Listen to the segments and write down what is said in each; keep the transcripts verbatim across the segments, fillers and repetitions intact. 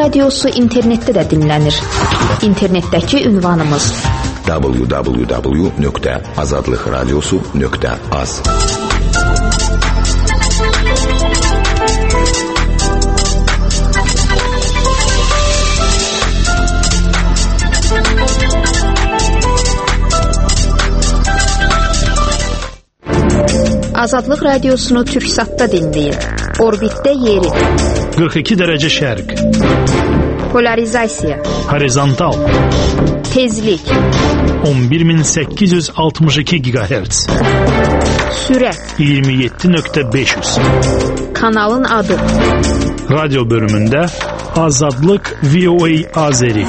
Radiosu internetdə də dinlənir. İnternetdəki ünvanımız w w w nöqtə azadlıq radiosu nöqtə az. Azadlıq Radiosunu Türksatda dinləyin. Orbitdə yeri. qırx iki dərəcə şərq. Polarizasiya. Horizontal. Tezlik. on bir min səkkiz yüz altmış iki gigahertz. Sürət. iyirmi yeddi nöqtə beş yüz. Kanalın adı. Radyo bölümündə Azadlıq V O A Azeri.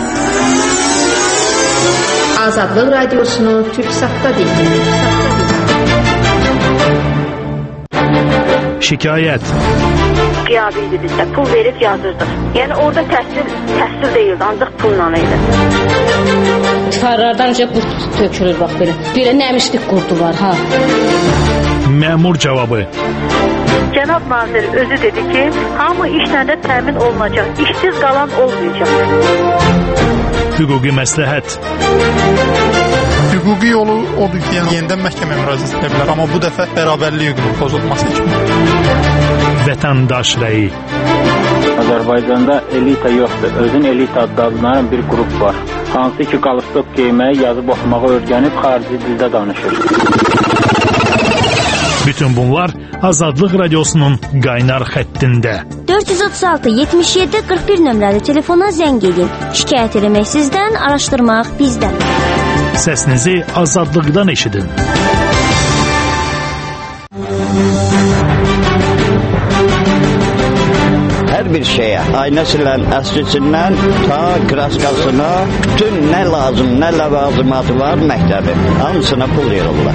Azadlıq Radiosunu Türksatda dinləyin. Şikayət. Qiyabiydi bizdə, pul verib yazırdıq. Yəni orada təhsil, təhsil deyildi, ancaq pulla idi. Tifarlardan önce qurt tökülür bax belə. Belə nəmişlik qurdu var ha. Məmur cavabı. Cənab nazir özü dedi ki, hamı işlə də təmin olunacaq, işsiz qalan olmayacaq. Hüquqi məsləhət. Hüquqi yolu odur ki, yəni yenidən məhkəməyə müraciət edə bilər, amma bu dəfə bərabərlik hüququnun pozulması üçün. Vətəndaş rəyi. Azərbaycanda elita yoxdur. Özün elita adlanan bir qrup var. Hansı ki, qalstok geyməyi, yazıb oxumağı öyrənib xarici dildə danışır. Bütün bunlar Azadlıq Radiosunun qaynar xəttində. dörd yüz otuz altı yetmiş yeddi qırx bir nömrəli telefona zəng edin. Şikayət eləmək sizdən, araşdırmaq bizdən. Səsinizi azadlıqdan eşidin. Hər bir şeyə, aynəsindən, əslisindən, ta kraskasına, bütün nə lazım, nə ləvazimatı var məktəbi, hamısına pul verirlər.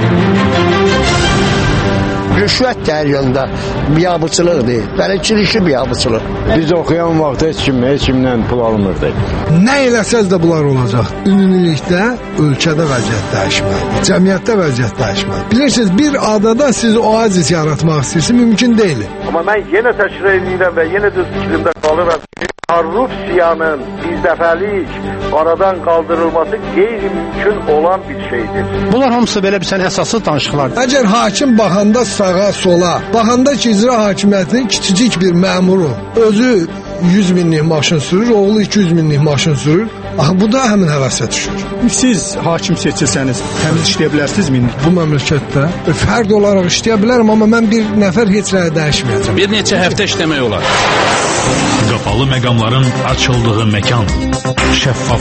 Rüşvət dəryanında biabıçılıqdır, bələdçilikli biabıçılıq. Biz oxuyan vaxt heç kim, heç kimdən pul almırdı. Nə eləsəz də bunlar olacaq. Ümumilikdə ölkədə vəziyyət dəyişməlidir, cəmiyyətdə vəziyyət dəyişməlidir. Bilirsiniz, bir adada siz oazis yaratmaq istəyirsiniz, mümkün deyil. Amma mən yenə təkrar edirəm və yenə də fikrimdə qalıram ki, korrupsiyanın birdəfəlik aradan qaldırılması qeyri-mümkün olan bir şeydir. Bunlar hamısı belə bir sən əsaslı danışıqlardır. Əgər hakim baxanda sağa, sola, baxanda ki, icra hakimiyyətinin kiçicik bir məmuru özü yüz minlik maşın sürür, oğlu iki yüz minlik maşın sürür, axı bu da həmin həvəsə düşür. Siz hakim seçilsəniz, təmiz işləyə bilərsiniz mi? Bu məmləkətdə fərd olaraq işləyə bilərəm, amma mən bir nəfər heç rəyə dəyişməyəcəm. Bir neçə həftə işləmək olar. Qapalı məqamların açıldığı məkan. Şəffaf.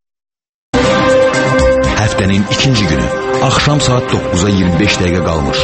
Həftənin ikinci günü, axşam saat doqquza iyirmi beş dəqiqə qalmış.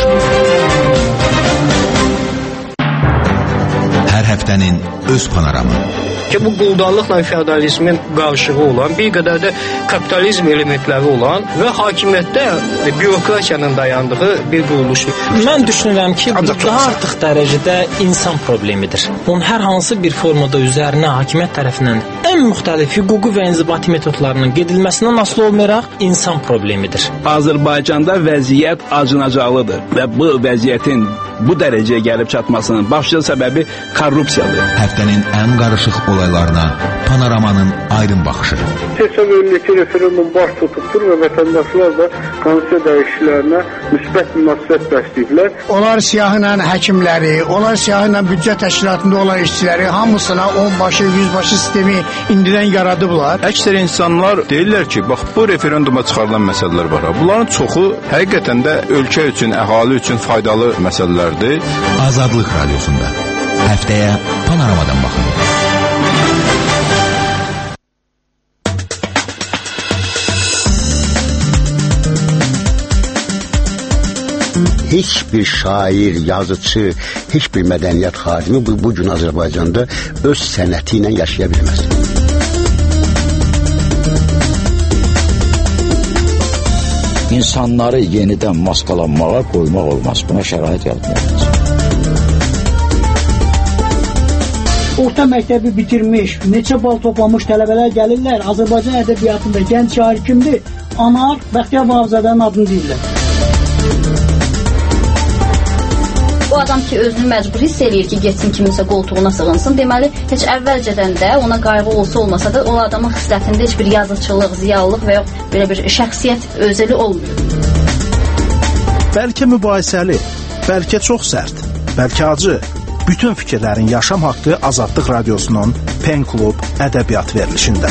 Hər həftənin öz panoramı. Ki bu quldarlıqla feodalizmin qarşığı olan, bir qədər də kapitalizm elementləri olan və hakimiyyətdə bürokratiyanın dayandığı bir quruluşdur. Mən düşünürəm ki, bu daha artıq dərəcədə insan problemidir. Bunun hər hansı bir formada üzərinə hakimiyyət tərəfindən ən müxtəlif hüquqi və inzibati metodlarının gedilməsindən asılı olmayaraq insan problemidir. Azərbaycanda vəziyyət acınacaqlıdır və bu vəziyyətin bu dərəcəyə gəlib çatmasının başlıca səbəbi korrupsiyadır. Həftənin ən qarışıq olaylarına Panoramanın aydın baxışı. Seçim önündəki referendum baş tutubdur və vətəndaşlar da konstitusiya dəyişikliklərinə müsbət münasibət bəsləyiblər. Onlar siyahıyla həkimləri, onlar siyahıyla büdcə təşkilatında olan işçiləri hamısına onbaşı, yüzbaşı sistemi indidən yaradıblar. Əksər insanlar deyirlər ki, bax bu referenduma çıxarılan məsələlər var. Bunların çoxu həqiqətən də ölkə üçün, əhali üçün faydalı məsələlərdir. Azadlıq Radiosunda həftəyə Panoramadan baxın. Heç bir şair, yazıcı, heç bir mədəniyyət xadimi bu, bu gün Azərbaycanda öz sənəti ilə yaşaya bilməz. İnsanları yenidən maskalanmağa qoymaq olmaz. Buna şərait yaratmalıyız. Orta məktəbi bitirmiş, neçə bal toplamış tələbələr gəlirlər. Azərbaycan ədəbiyyatında gənc şair kimdir? Anar Bəxtiyar Vahabzadənin adını deyirlər. O adam ki özünü məcbur hiss eləyir ki, getsin kiminsə qoltuğuna sığınsın. Deməli, heç əvvəlcədən də ona qayğı olsa olmasa da o adamın xislətində heç bir yazıçılıq, ziyalılıq və yox belə bir şəxsiyyət özəli olmuyor. Bəlkə mübahisəli, bəlkə çox sərt, bəlkə acı. Bütün fikirlərin yaşam haqqı Azadlıq Radiosunun Pen Klub ədəbiyyat verilişində.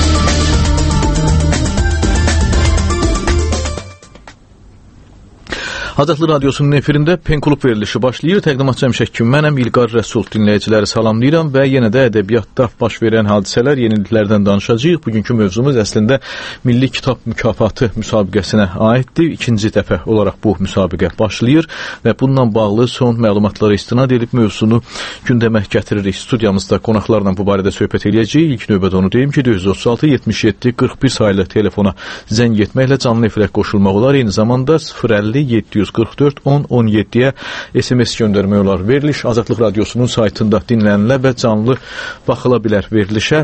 Azadlıq Radiosunun efirində Pen Klub verilişi başlayır. Təqdimatçı həmişə ki, mənəm İlqar Rəsul, dinləyiciləri salamlayıram və yenə də ədəbiyyatda baş verən hadisələr, yeniliklərdən danışacağıq. Bugünkü mövzumuz əslində Milli Kitab Mükafatı müsabiqəsinə aiddir. İkinci dəfə olaraq bu müsabiqə başlayır və bununla bağlı son məlumatlara istinad edib mövzunu gündəmə gətiririk. Studiyamızda qonaqlarla bu barədə söhbət edəcəyik. İlk növbədə onu deyim ki, dörd yüz otuz altı yetmiş yeddi qırx bir sayılı telefona zəng etməklə canlı efirə qoşulmaq olar. Eyni zamanda sıfır əlli yeddi yüz qırx dörd on on yeddiyə S M S göndərmək olar. Veriliş Azadlıq Radiosunun saytında dinlənilə və canlı baxıla bilər verilişə.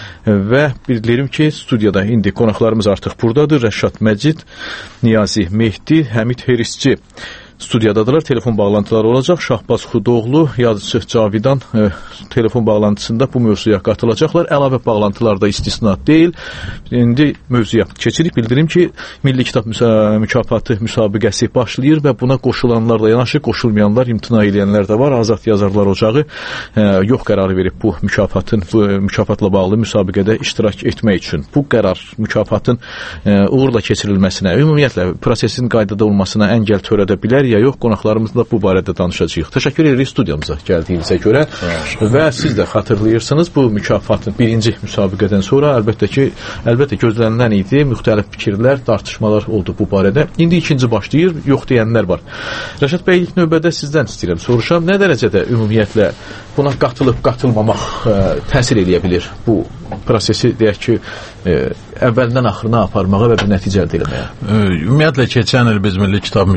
Və bildirim ki, studiyada indi qonaqlarımız artıq buradadır. Rəşad Məcid, Niyazi Mehdi, Həmid Herisçi studiyadadılar. Telefon bağlantıları olacaq. Şahbaz Xudoğlu, yazıcı Cavidan e, telefon bağlantısında bu mövzuya qatılacaqlar. Əlavə bağlantılarda istisna deyil. İndi mövzuya keçirik. Bildirim ki, Milli Kitab Mükafatı müsabiqəsi başlayır və buna qoşulanlarla yanaşı qoşulmayanlar, imtina edənlər də var. Azad Yazarlar Ocağı e, yox qərarı verib bu mükafatın, bu mükafatla bağlı müsabiqədə iştirak etmək üçün. Bu qərar mükafatın e, uğurla keçirilməsinə, ümumiyyətlə prosesin qaydada olmasına əngəl törədə bilər ya yox, qonaqlarımızla bu barədə danışacağıq. Təşəkkür edirik studiyamıza gəldiyinizə görə və siz də xatırlayırsınız bu mükafatın birinci müsabiqədən sonra əlbəttə ki, əlbəttə gözlənilən idi, müxtəlif fikirlər, tartışmalar oldu bu barədə. İndi ikinci başlayır, yox deyənlər var. Rəşad bəy, ilk növbədə sizdən istəyirəm, soruşam, nə dərəcədə ümumiyyətlə buna qatılıb, qatılmamaq ə, təsir edə bilir bu prosesi, deyək ki, ə, əvvəldən axırına aparmağa və bir nəticə əldə etməyə? Ümumiyyətlə, keçən il biz Milli Kitab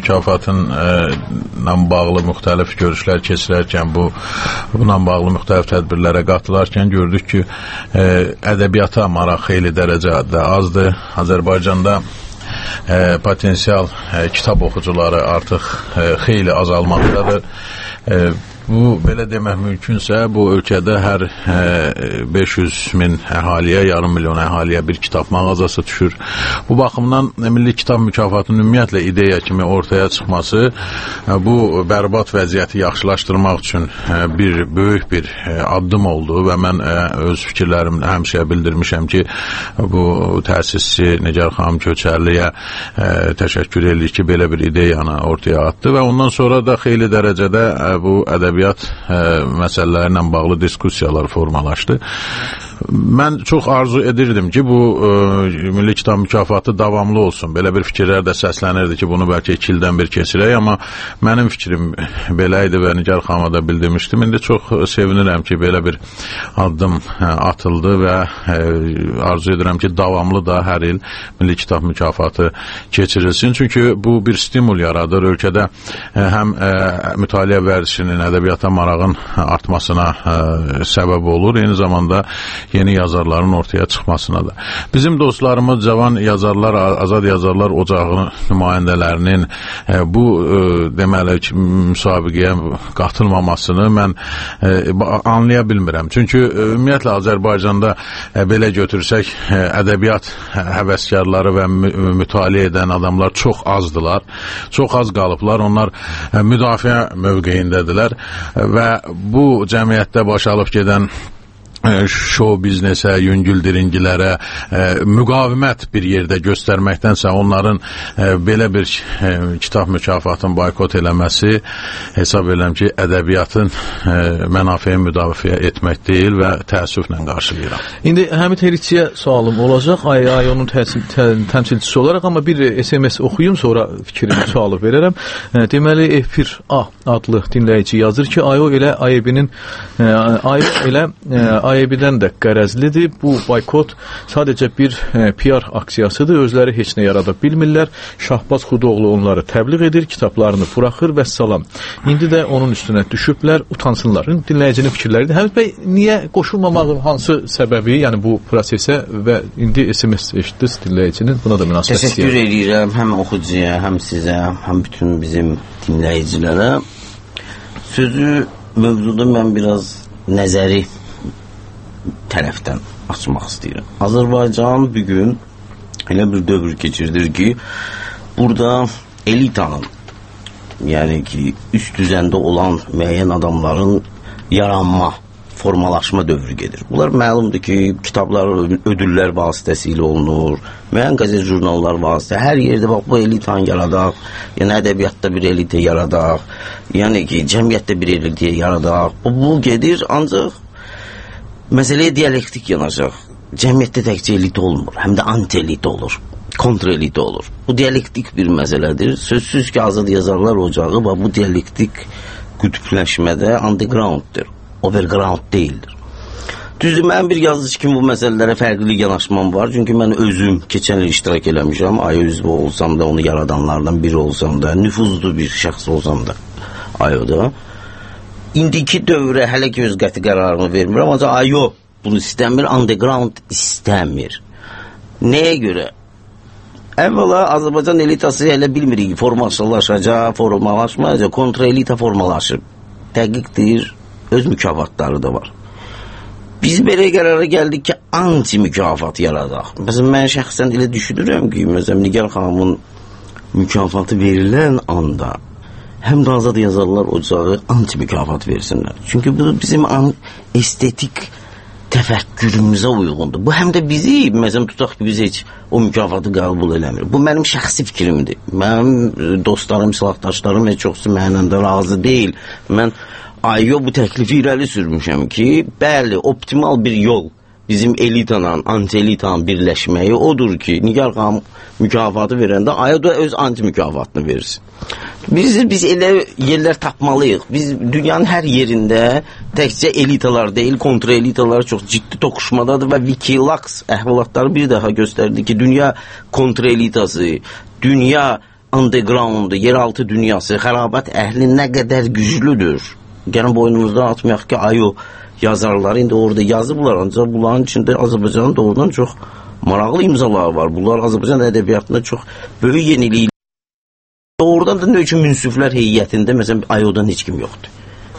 Mükafatıyla bağlı müxtəlif görüşlər keçirərkən, bu, buna bağlı müxtəlif tədbirlərə qatılarkən gördük ki, ə, ədəbiyyata maraq xeyli dərəcədə azdır. Azərbaycanda ə, potensial ə, kitab oxucuları artıq ə, xeyli azalmaqdadır. Ə, Bu, belə demək mümkünsə, bu ölkədə hər e, beş yüz min əhaliyə, yarım milyon əhaliyə bir kitab mağazası düşür. Bu baxımdan Milli Kitab Mükafatının ümumiyyətlə ideya kimi ortaya çıxması e, bu bərbad vəziyyəti yaxşılaşdırmaq üçün e, bir böyük bir e, addım oldu və mən e, öz fikirlərimlə həmişə bildirmişəm ki, bu təsisçi Nigar xanım Köçərliyə e, təşəkkür edirik ki, belə bir ideyanı ortaya attı və ondan sonra da xeyli dərəcədə e, bu ədəbiyyat məsələləri ilə bağlı diskussiyalar formalaşdı. Mən çox arzu edirdim ki, bu e, Milli Kitab Mükafatı davamlı olsun. Belə bir fikirlər də səslənirdi ki, bunu bəlkə iki ildən bir keçirək, amma mənim fikrim belə idi və Nigar xanıma da bildirmişdim. İndi çox sevinirəm ki, belə bir addım ə, atıldı və ə, arzu edirəm ki, davamlı da hər il Milli Kitab Mükafatı keçirilsin. Çünki bu bir stimul yaradır. Ölkədə ə, həm ə, mütaliə vərdişinin, ədəbiyyata marağın artmasına ə, səbəb olur. Eyni zamanda yeni yazarların ortaya çıxmasına da. Bizim dostlarımız, cavan yazarlar, Azad Yazarlar Ocağının nümayəndələrinin e, bu e, deməli ki, müsabiqəyə qatılmamasını mən e, anlaya bilmirəm. Çünki e, ümumiyyətlə Azərbaycanda e, belə götürsək, e, ədəbiyyat həvəskarları və mü mütaliə edən adamlar çox azdılar. Çox az qalıblar. Onlar e, müdafiə mövqeyindədirlər və bu cəmiyyətdə baş alıb gedən şou biznesə, yüngül diringilərə e, müqavimət bir yerdə göstərməkdənsə onların e, belə bir e, kitab mükafatını boykot eləməsi hesab edirəm ki, ədəbiyyatın e, mənafeyini müdafiə etmək deyil və təəssüflə qarşılayıram. İndi Həmid Herisçiyə sualım olacaq. Ay ay onun təmsilçisi olaraq, amma bir S M S oxuyum, sonra fikrimi sualı verərəm. E, deməli, Efir A adlı dinləyici yazır ki, Ayo elə A Y B-nin e, Ayo elə e, A Y B-dən də qərəzlidir. Bu boykot sadəcə bir e, P R aksiyasıdır. Özləri heç nə yarada bilmirlər. Şahbaz Xudoğlu onları təbliğ edir, kitablarını buraxır və salam. İndi də onun üstünə düşüblər, utansınlar. Dinləyicinin fikirləridir. Həmid bəy, niyə qoşulmamağın hansı səbəbi, yəni bu prosesə və indi S M S eşitdiniz dinləyicinin, buna da münasibət istəyirəm. Təşəkkür edirəm həm oxucuya, həm sizə, həm bütün bizim dinləyicilərə. Sözü mövzuda mən biraz nəzəri tərəfdən açmaq istəyirəm. Azərbaycan bugün elə bir dövr keçirdir ki, burada elitanın, yəni ki, üst düzəndə olan müəyyən adamların yaranma, formalaşma dövrü gedir. Bunlar məlumdur ki, kitablar, ödüllər vasitəsilə olunur, müəyyən qəzet jurnallar vasitəsilə, hər yerdə bax, bu elitanı yaradaq, yəni ədəbiyyatda bir elita yaradaq, yəni ki, cəmiyyətdə bir elita yaradaq. Bu, bu gedir, ancaq məsələyə dialektik yanacaq. Cəmiyyətdə təkcə elita olmur, həm də anti-elita olur, kontra-elita olur. Bu dialektik bir məsələdir. Sözsüz ki, Azad Yazarlar Ocağı bu dialektik qütbləşmədə undergrounddır, overground deyildir. Düzdür, mən bir yazıcı kimi bu məsələlərə fərqli yanaşmam var. Çünki mən özüm keçən il iştirak eləmişəm. Ay üzvü olsam da, onu yaradanlardan biri olsam da, nüfuzlu bir şəxs olsam da Ayoda. İndiki dövrə hələ ki öz qəti qərarımı vermirəm. Ancaq Ayo bunu istəmir, underground istəmir. Nəyə görə? Əvvəla Azərbaycan elitası elə bilmirik, formalaşacaq, formalaşmayacaq, kontra-elita formalaşıb. Dəqiqdir, öz mükafatları da var. Biz belə qərara gəldik ki, anti-mükafat yaradaq. Məsələn, mən şəxsən elə düşünürəm ki, məsələn, Nigar xanımın mükafatı verilən anda həm də Azad Yazarlar Ocağı anti-mükafat versinlər. Çünki bu bizim estetik təfəkkürümüzə uyğundur. Bu həm də bizi, məsələn, tutaq ki, biz heç o mükafatı qəbul eləmir. Bu mənim şəxsi fikrimdir. Mənim dostlarım, silahdaşlarım heç çoxsu mənimlə də razı deyil. Mən Ayo bu təklifi irəli sürmüşəm ki, bəli, optimal bir yol bizim elitanın, anti-elitanın birləşməyi odur ki, Nigar xanım mükafatı verəndə Ayo da öz anti-mükafatını versin. Biz, biz elə yerlər tapmalıyıq. Biz dünyanın hər yerində təkcə elitalar deyil, kontra-elitalar çox ciddi toqquşmadadır və Wikileaks əhvalatları bir daha göstərdi ki, dünya kontra-elitası, dünya undergroundu, yeraltı dünyası, xərabət əhli nə qədər güclüdür. Gəlin boynumuzdan atmayaq ki, Ayo yazarları indi orada yazıblar, ancaq bunların içində Azərbaycanın doğrudan çox maraqlı imzaları var. Bunlar Azərbaycan ədəbiyyatında çox böyük yeniliklər. Doğrudan da nə üçün münsiflər heyətində məsələn Ayodan heç kim yoxdur.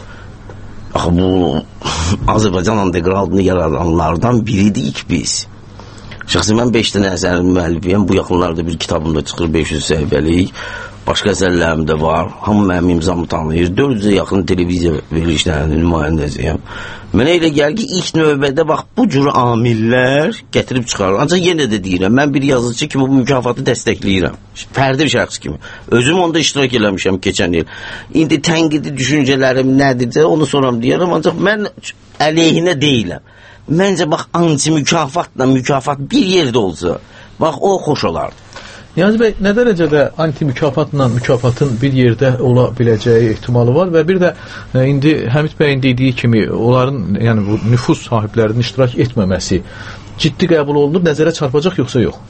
Axı bu Azərbaycan undergroundunu yaradanlardan biriydik biz. Şəxsən mən beş dənə əsərin müəllifiyəm. Bu yaxınlarda bir kitabımda çıxır beş yüz səhifəlik. Başqa əsərlərim də var. Hamı mənim imzamı tanıyır. dörd yüzə yaxın televiziya verilişlərinin nümayəndəsiyəm. Mənə elə gəlir ki, ilk növbədə bax bu cür amillər gətirib çıxarır. Ancaq yenə də deyirəm, mən bir yazıcı kimi bu mükafatı dəstəkləyirəm. Fərdi bir şəxs kimi. Özüm onda iştirak eləmişəm keçən il. İndi tənqidi düşüncələrim nədirsə, onu sonra deyərəm. Ancaq mən əleyhinə deyiləm. Məncə bax anti-mükafatla mükafat bir yerdə olsa, bax o xoş olardı. Niyazi bəy, nə dərəcədə anti-mükafatla mükafatın bir yerdə ola biləcəyi ehtimalı var və bir də e, indi Həmid bəyin dediyi kimi onların, yəni bu nüfuz sahiblərinin iştirak etməməsi ciddi qəbul olunur, nəzərə çarpacaq yoxsa yox?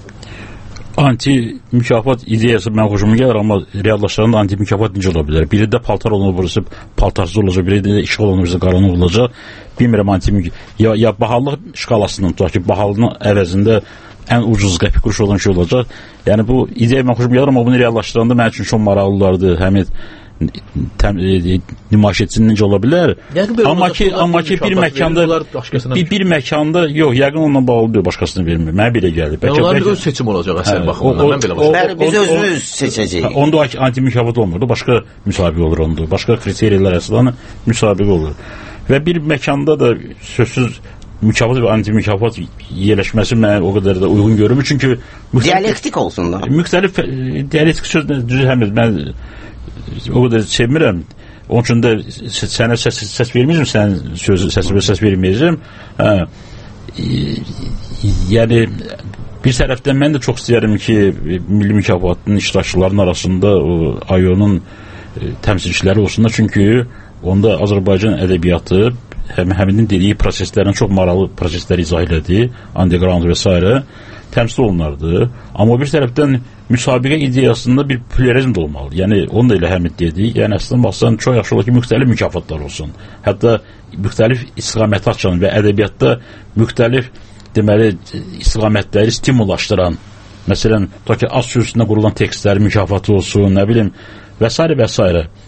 Anti-mükafat ideyası mən xoşuma gəlir, amma reallaşlarında anti-mükafat necə ola bilər? Biri də paltar olunur, birisi paltarsız olacaq, biri də işğal olunur, birisi qaranlıq olacaq. Bilmirəm, anti-mükafat ya, ya bahalıq şkalasından tutaq ki, bahalının əvəzində ən ucuz qəpik quruş olan şey olacaq. Yəni bu ideya mən xoşuma gəlir, amma bunu reallaşdıranda mənim üçün çox maraqlılardır. Həmin nümayiş etsin necə ola bilər? Amma ki, amma ki bir məkanda bir, bir məkanda yox, yəqin onunla bağlı deyil, başqasını vermir. Mənə belə gəlir. Bəlkə onların öz seçim olacaq əsər baxımından. Mən belə başlayıram. Biz özümüz seçəcəyik. Onda anti-mükafat olmurdu, başqa müsabiqə olur onda. Başqa kriteriyalar əsasında müsabiqə olur. Və bir məkanda da sözsüz mükafat və anti-mükafat yerləşməsi mənə o qədər də uyğun görmür. Çünki dialektik olsun da. Müxtəlif dialektik söz düzü həmid mən o qədər sevmirəm. Onun üçün də sənə səs, səs verməyəcəm, sən söz səsimə səs verməyəcəm. Hə. Yəni bir tərəfdən mən də çox istəyirəm ki, milli mükafatın iştirakçılarının arasında o Ayonun təmsilçiləri olsunlar. Çünki onda Azərbaycan ədəbiyyatı həm həminin dediyi proseslərin çox maraqlı prosesləri izah elədi, underground və s. təmsil olunardı. Amma bir tərəfdən müsabiqə ideyasında bir pluralizm də olmalı. Yəni, onu da elə həmid dedik. Yəni, əslində baxsan, çox yaxşı olur ki, müxtəlif mükafatlar olsun. Hətta müxtəlif istiqamətə açan və ədəbiyyatda müxtəlif, deməli, istiqamətləri stimullaşdıran, məsələn, tutaq ki, az sürüsündə qurulan tekstlər mükafatı olsun, nə bilim, və s. və s.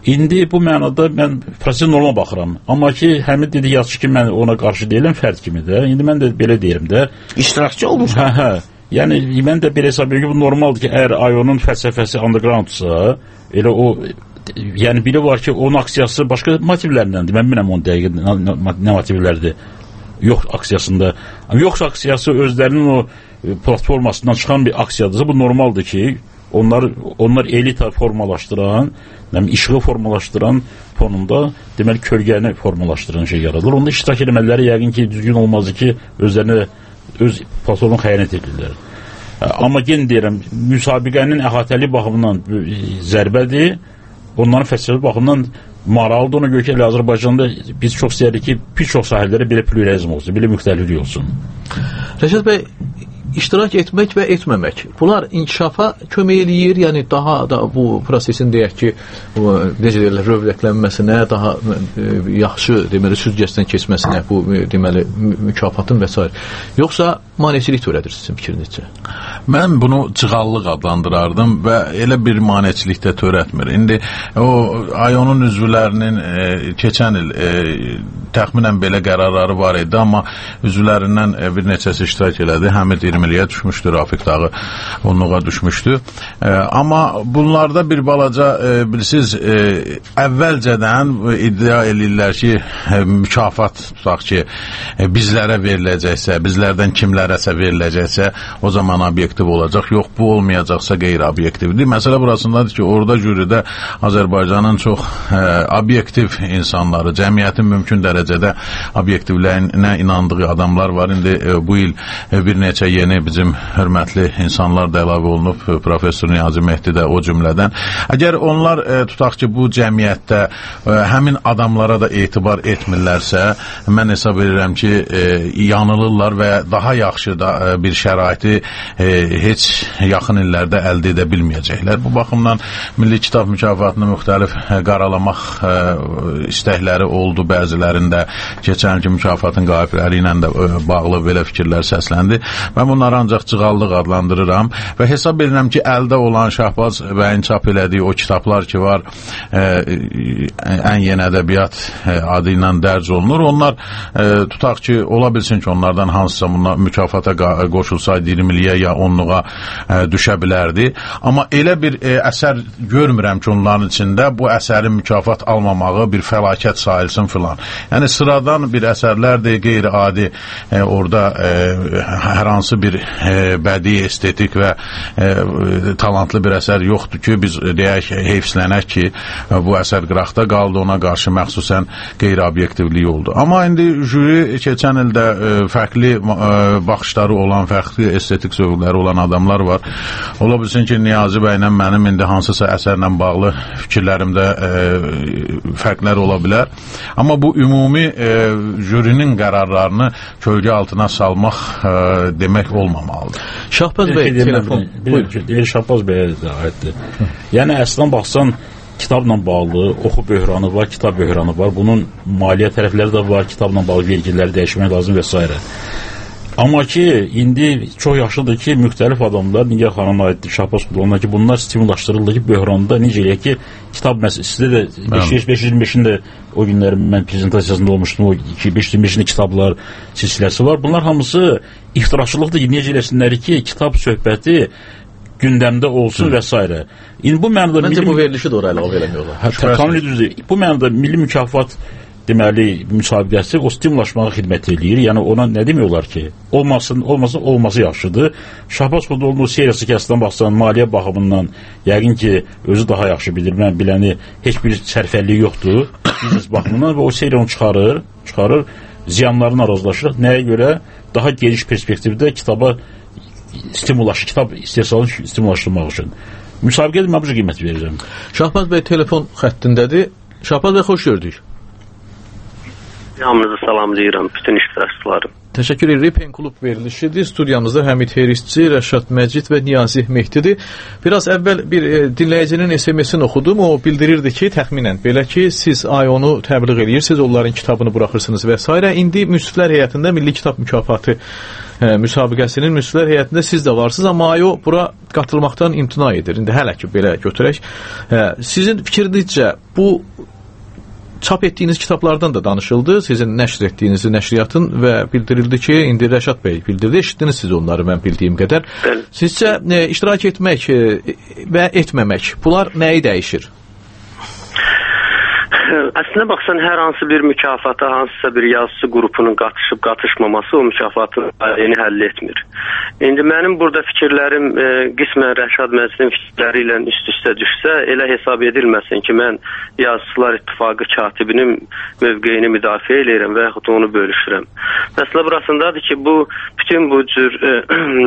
İndi bu mənada mən proses normal baxıram. Amma ki, həmin dedik yazıcı ki, mən ona qarşı deyiləm, fərd kimi də. İndi mən də belə deyirəm də. İştirakçı olmuş. Hə, hə. Yəni, mən də belə hesab edirəm ki, bu normaldır ki, əgər Ayonun fəlsəfəsi undergroundsa, elə o, yəni biri var ki, onun aksiyası başqa motivlərindəndir. Mən bilməm onun dəqiq nə motivlərdir. Yox aksiyasında. Yox aksiyası özlərinin o platformasından çıxan bir aksiyadırsa, bu normaldır ki, onlar onlar elita formalaşdıran, yəni işığı formalaşdıran fonunda deməli kölgəni formalaşdıran şey yaradır. Onda iştirak etmələri yəqin ki, düzgün olmazdı ki, özlərinə öz platformunu xəyanət edirlər. Amma yenə deyirəm, müsabiqənin əhatəli baxımından zərbədir. Onların fəlsəfi baxımından maraqlıdır. Ona görə ki, Azərbaycanda biz çox istəyirik ki, bir çox sahələrdə belə pluralizm olsun, belə müxtəliflik olsun. Rəşad bəy, iştirak etmək və etməmək, bunlar inkişafa kömək eləyir, yəni daha da bu prosesin deyək ki, necə deyirlər, rövlətlənməsinə, daha e, yaxşı deməli süzgəcdən keçməsinə, bu deməli mükafatın və s. Yoxsa maneçilik törədir sizin fikrinizcə? Mən bunu cığallıq adlandırardım və elə bir maneçilik də törətmir. İndi o Ayonun üzvlərinin e, keçən il e, təxminən belə qərarları var idi, amma üzvlərindən e, bir neçəsi iştirak elədi. Həmid iyirmiliyə düşmüşdü, Rafiq Dağı onluğa düşmüşdü. E, amma bunlarda bir balaca e, bilirsiniz, e, əvvəlcədən iddia eləyirlər ki, e, mükafat tutaq ki, e, bizlərə veriləcəksə, bizlərdən kimlərəsə veriləcəksə, o zaman obyektiv olacaq. Yox, bu olmayacaqsa qeyri-obyektivdir. Məsələ burasındadır ki, orada jüridə Azərbaycanın çox e, obyektiv insanları, cəmiyyətin mümkün dərəcədə obyektivliyinə inandığı adamlar var. İndi e, bu il e, bir neçə yeni bizim hörmətli insanlar da əlavə olunub, e, Professor Niyazi Mehdi də o cümlədən. Əgər onlar e, tutaq ki, bu cəmiyyətdə e, həmin adamlara da etibar etmirlərsə, mən hesab edirəm ki, e, yanılırlar və daha yaxşı da e, bir şəraiti e, heç yaxın illərdə əldə edə bilməyəcəklər. Bu baxımdan Milli Kitab mükafatını müxtəlif e, qaralamaq e, istəkləri oldu bəzilərində. Keçən ki, mükafatın qahibləri ilə də e, bağlı belə fikirlər səsləndi. Mən bunları ancaq cığallıq adlandırıram və hesab edirəm ki, əldə olan Şahbaz bəyin çap elədiyi o kitablar ki var, e, ən yeni ədəbiyyat e, adı ilə dərc olunur. Onlar e, tutaq ki, ola bilsin ki, onlardan hansısa buna mükafata qoşulsaydı iyirmiliyə ya onluğa e, düşə bilərdi. Amma elə bir e, əsər görmürəm ki, onların içində bu əsərin mükafat almamağı bir fəlakət sayılsın filan. Yəni sıradan bir əsərlərdir, qeyri-adi e, orada e, hər hansı bir e, bədii, estetik və e, talantlı bir əsər yoxdur ki, biz deyək, heyfslənək ki, e, bu əsər qıraqda qaldı, ona qarşı məxsusən qeyri-obyektivliyi oldu. Amma indi jüri keçən ildə e, fərqli e, baxışları olan, fərqli estetik zövqləri olan adamlar var. Ola bilsin ki, Niyazi bəylə mənim indi hansısa əsərlə bağlı fikirlərimdə e, fərqlər ola bilər. Amma bu ümumi e, jürinin qərarlarını kölgə altına salmaq e, demək olmamalıdır. Şahbaz bəy, telefon. Buyur. Şahbaz bəyə də aiddir. Yəni, əslən baxsan, kitabla bağlı oxu böhranı var, kitab böhranı var. Bunun maliyyə tərəfləri də var, kitabla bağlı vergiləri dəyişmək lazım və s. Amma ki, indi çox yaxşıdır ki, müxtəlif adamlar, Nigar xanımına aiddir, Şahbaz Qudoğlu'na ki, bunlar stimullaşdırılır ki, böhranda necə eləyək ki, kitab məsələsində də beş yüz iyirmi beşin də o günlər mən prezentasiyasında olmuşdum, o beş yüz iyirmi beşin kitablar silsiləsi var. Bunlar hamısı iftiraçılıqdır ki, necə eləsinlər ki, kitab söhbəti gündəmdə olsun və s. İndi bu mənada Məncə milli... bu verilişi də oraya əlavə eləmək olar. Tamamilə düzdür. Bu mənada milli mükafat deməli müsabiqəsi o stimullaşmağa xidmət eləyir. Yəni ona nə demək olar ki? Olmasın, olmasın, olması yaxşıdır. Şahbaz Qudoğlu'nun seriyası kəsidən baxsan, maliyyə baxımından yəqin ki, özü daha yaxşı bilir. Mən biləni heç bir sərfəlliyi yoxdur biznes baxımından və o seriyanı çıxarır, çıxarır, ziyanlarına razılaşır. Nəyə görə? Daha geniş perspektivdə kitaba stimulaş, kitab istehsalını stimullaşdırmaq üçün. Müsabiqədə mən bu qiymət verirəm. Şahbaz bəy telefon xəttindədir. Şahbaz bəy, xoş gördük. Hamınızı salamlayıram, bütün iştirakçılarım. Təşəkkür edirik. Pen Klub verilişidir. Studiyamızda Həmid Herisçi, Rəşad Məcid və Niyazi Mehdidir. Biraz əvvəl bir e, dinləyicinin S M S-ini oxudum. O bildirirdi ki, təxminən belə ki, siz Ayonu təbliğ edirsiniz, onların kitabını buraxırsınız və s. İndi müsiflər heyətində Milli Kitab mükafatı e, müsabiqəsinin müsiflər heyətində siz də varsınız, amma Ayo bura qatılmaqdan imtina edir. İndi hələ ki belə götürək. E, sizin fikrinizcə bu çap etdiyiniz kitablardan da danışıldı, sizin nəşr etdiyiniz nəşriyyatın və bildirildi ki, indi Rəşad bəy bildirdi, eşitdiniz siz onları mən bildiyim qədər. Sizcə e, iştirak etmək e, və etməmək, bunlar nəyi dəyişir? Əslində baxsan, hər hansı bir mükafata, hansısa bir yazısı qrupunun qatışıb qatışmaması o mükafatın yeni həll etmir. İndi mənim burada fikirlərim e, qismən Rəşad Məcidin fikirləri ilə üst-üstə düşsə, elə hesab edilməsin ki, mən Yazıçılar İttifaqı katibinin mövqeyini müdafiə edirəm və yaxud onu bölüşürəm. Məsələ burasındadır ki, bu bütün bu cür e,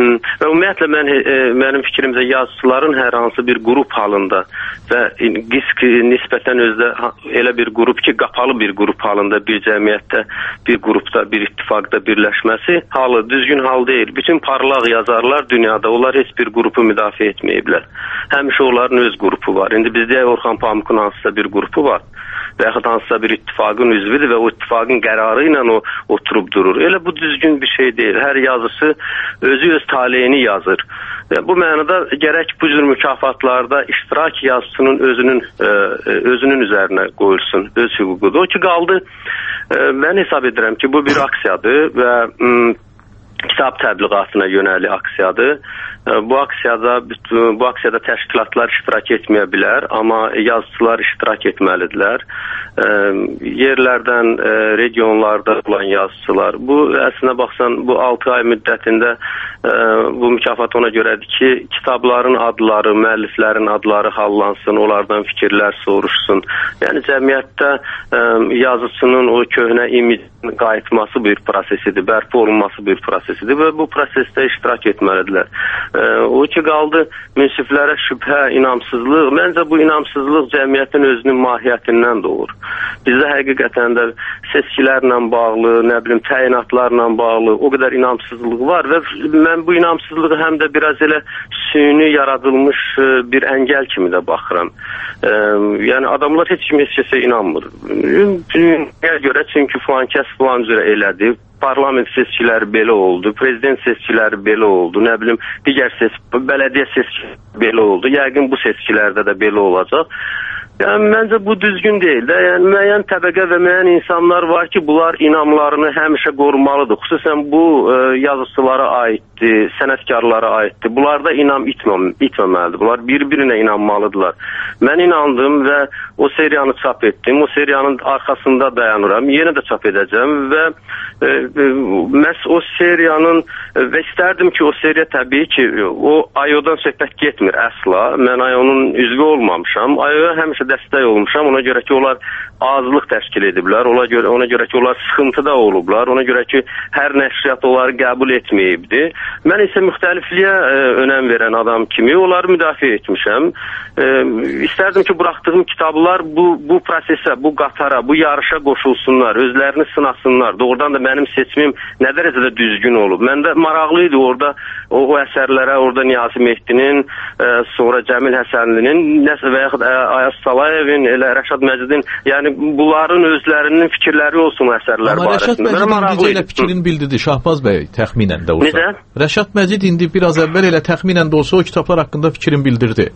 və ümumiyyətlə mən, e, mənim fikrimcə yazıçıların hər hansı bir qrup halında və qisq nisbətən özdə elə bir qrup ki, qapalı bir qrup halında bir cəmiyyətdə, bir qrupda, bir ittifaqda birləşməsi halı, düzgün hal deyil. Bütün parlaq yazarlar dünyada, onlar heç bir qrupu müdafiə etməyiblər. Həmişə onların öz qrupu var. İndi bizdə Orxan Pamukun hansısa bir qrupu var və yaxud hansısa bir ittifaqın üzvüdür və o ittifaqın qərarı ilə o oturub durur. Elə bu düzgün bir şey deyil. Hər yazısı özü öz taleyini yazır. Və bu mənada gərək bu cür mükafatlarda iştirak yazısının özünün e, özünün üzərinə qoyulsun, öz hüququdur. O ki qaldı, e, mən hesab edirəm ki, bu bir aksiyadır və m, kitab təbliğatına yönəli aksiyadır. Bu aksiyada bu aksiyada təşkilatlar iştirak etməyə bilər, amma yazıçılar iştirak etməlidirlər. E, yerlərdən, e, regionlarda olan yazıçılar. Bu əslində baxsan, bu altı ay müddətində e, bu mükafat ona görədir ki, kitabların adları, müəlliflərin adları hallansın, onlardan fikirlər soruşsun. Yəni cəmiyyətdə e, yazıçının o köhnə imicinin qayıtması bir prosesidir, bərpa olunması bir prosesidir və bu prosesdə iştirak etməlidirlər. O ki qaldı münsiflərə şübhə, inamsızlıq. Məncə bu inamsızlıq cəmiyyətin özünün mahiyyətindən doğur. Bizdə həqiqətən də seçkilərlə bağlı, nə bilim, təyinatlarla bağlı o qədər inamsızlıq var və mən bu inamsızlığı həm də biraz elə süni yaradılmış bir əngəl kimi də baxıram. Yəni adamlar heç kim heç kəsə inanmır. Nəyə görə? Çünki filan kəs filan cürə elədi. Parlament seçkiləri belə oldu, prezident seçkiləri belə oldu, nə bilim, digər seçki, bələdiyyə seçkiləri belə oldu. Yəqin bu seçkilərdə də belə olacaq. Yəni, məncə bu düzgün deyil də. Yəni, müəyyən təbəqə və müəyyən insanlar var ki, bunlar inamlarını həmişə qorumalıdır. Xüsusən bu e, yazıçılara aiddir, sənətkarlara aiddir. Bunlarda inam itməm, itməməlidir. Bunlar bir-birinə inanmalıdırlar. Mən inandım və o seriyanı çap etdim. O seriyanın arxasında dayanıram. Yenə də çap edəcəm və e, e, məhz o seriyanın e, və istərdim ki, o seriya təbii ki, o Ayodan söhbət getmir əsla. Mən Ayonun üzvü olmamışam. Ayoya həmişə dəstək olmuşam. Ona görə ki, onlar azlıq təşkil ediblər. Ona görə, ona görə ki, onlar sıxıntıda olublar. Ona görə ki, hər nəşriyyat onları qəbul etməyibdi. Mən isə müxtəlifliyə e, önəm verən adam kimi onları müdafiə etmişəm. E, istərdim ki, buraxdığım kitablar bu, bu prosesə, bu qatara, bu yarışa qoşulsunlar, özlərini sınasınlar. Doğrudan da mənim seçimim nə dərəcədə düzgün olub. Məndə maraqlıydı orada o, o əsərlərə, orada Niyazi Mehdinin, e, sonra Cəmil Həsənlinin, nəsə və yaxud Ayaz Salayevin, elə Rəşad Məcidin, yəni bunların özlərinin fikirləri olsun əsərlər amma barəsində. Rəşad Məcid indi elə fikrini bildirdi Şahbaz bəy, təxminən də olsa. Necə? Rəşad Məcid indi biraz əvvəl elə təxminən də olsa o kitablar haqqında fikrini bildirdi.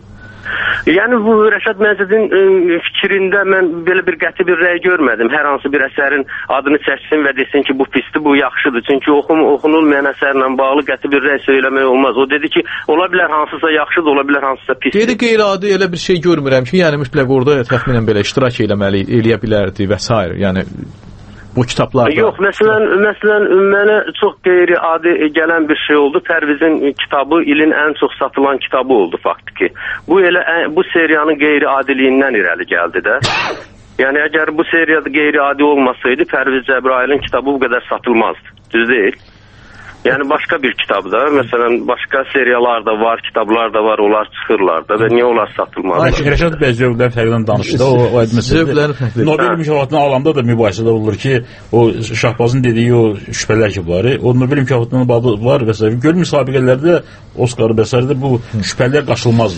Yəni bu Rəşad Məcidin ə, fikrində mən belə bir qəti bir rəy görmədim. Hər hansı bir əsərin adını çəksin və desin ki, bu pisdir, bu yaxşıdır. Çünki oxun, oxunulmayan əsərlə bağlı qəti bir rəy söyləmək olmaz. O dedi ki, ola bilər hansısa yaxşıdır, ola bilər hansısa pisdir. Qeyri qeyri-adi elə bir şey görmürəm ki, yəni mütləq orada təxminən belə iştirak eləməli, eləyə bilərdi və s. Yəni bu kitablarda... Yox, məsələn, məsələn, mənə çox qeyri-adi gələn bir şey oldu. Pərvizin kitabı ilin ən çox satılan kitabı oldu faktiki. Bu elə bu seriyanın qeyri-adiliyindən irəli gəldi də. Yəni, əgər bu seriyada qeyri-adi olmasaydı, Pərviz Cəbrailin kitabı bu qədər satılmazdı. Düz deyil. Yəni başqa bir kitabda, məsələn, başqa seriyalar da var, kitablar da var, onlar çıxırlar da və niyə onlar satılmaz? Rəşad bəy zövqlərin fərqdən danışdı. O, o məsələdə Nobel mükafatını alanda da mübahisədə olur ki, o Şahbazın dediyi o şübhələr ki var, o Nobel mükafatının bağlı var və s. Gör müsabiqələrdə Oskar bəsərdə bu şübhələr qaçılmazdı.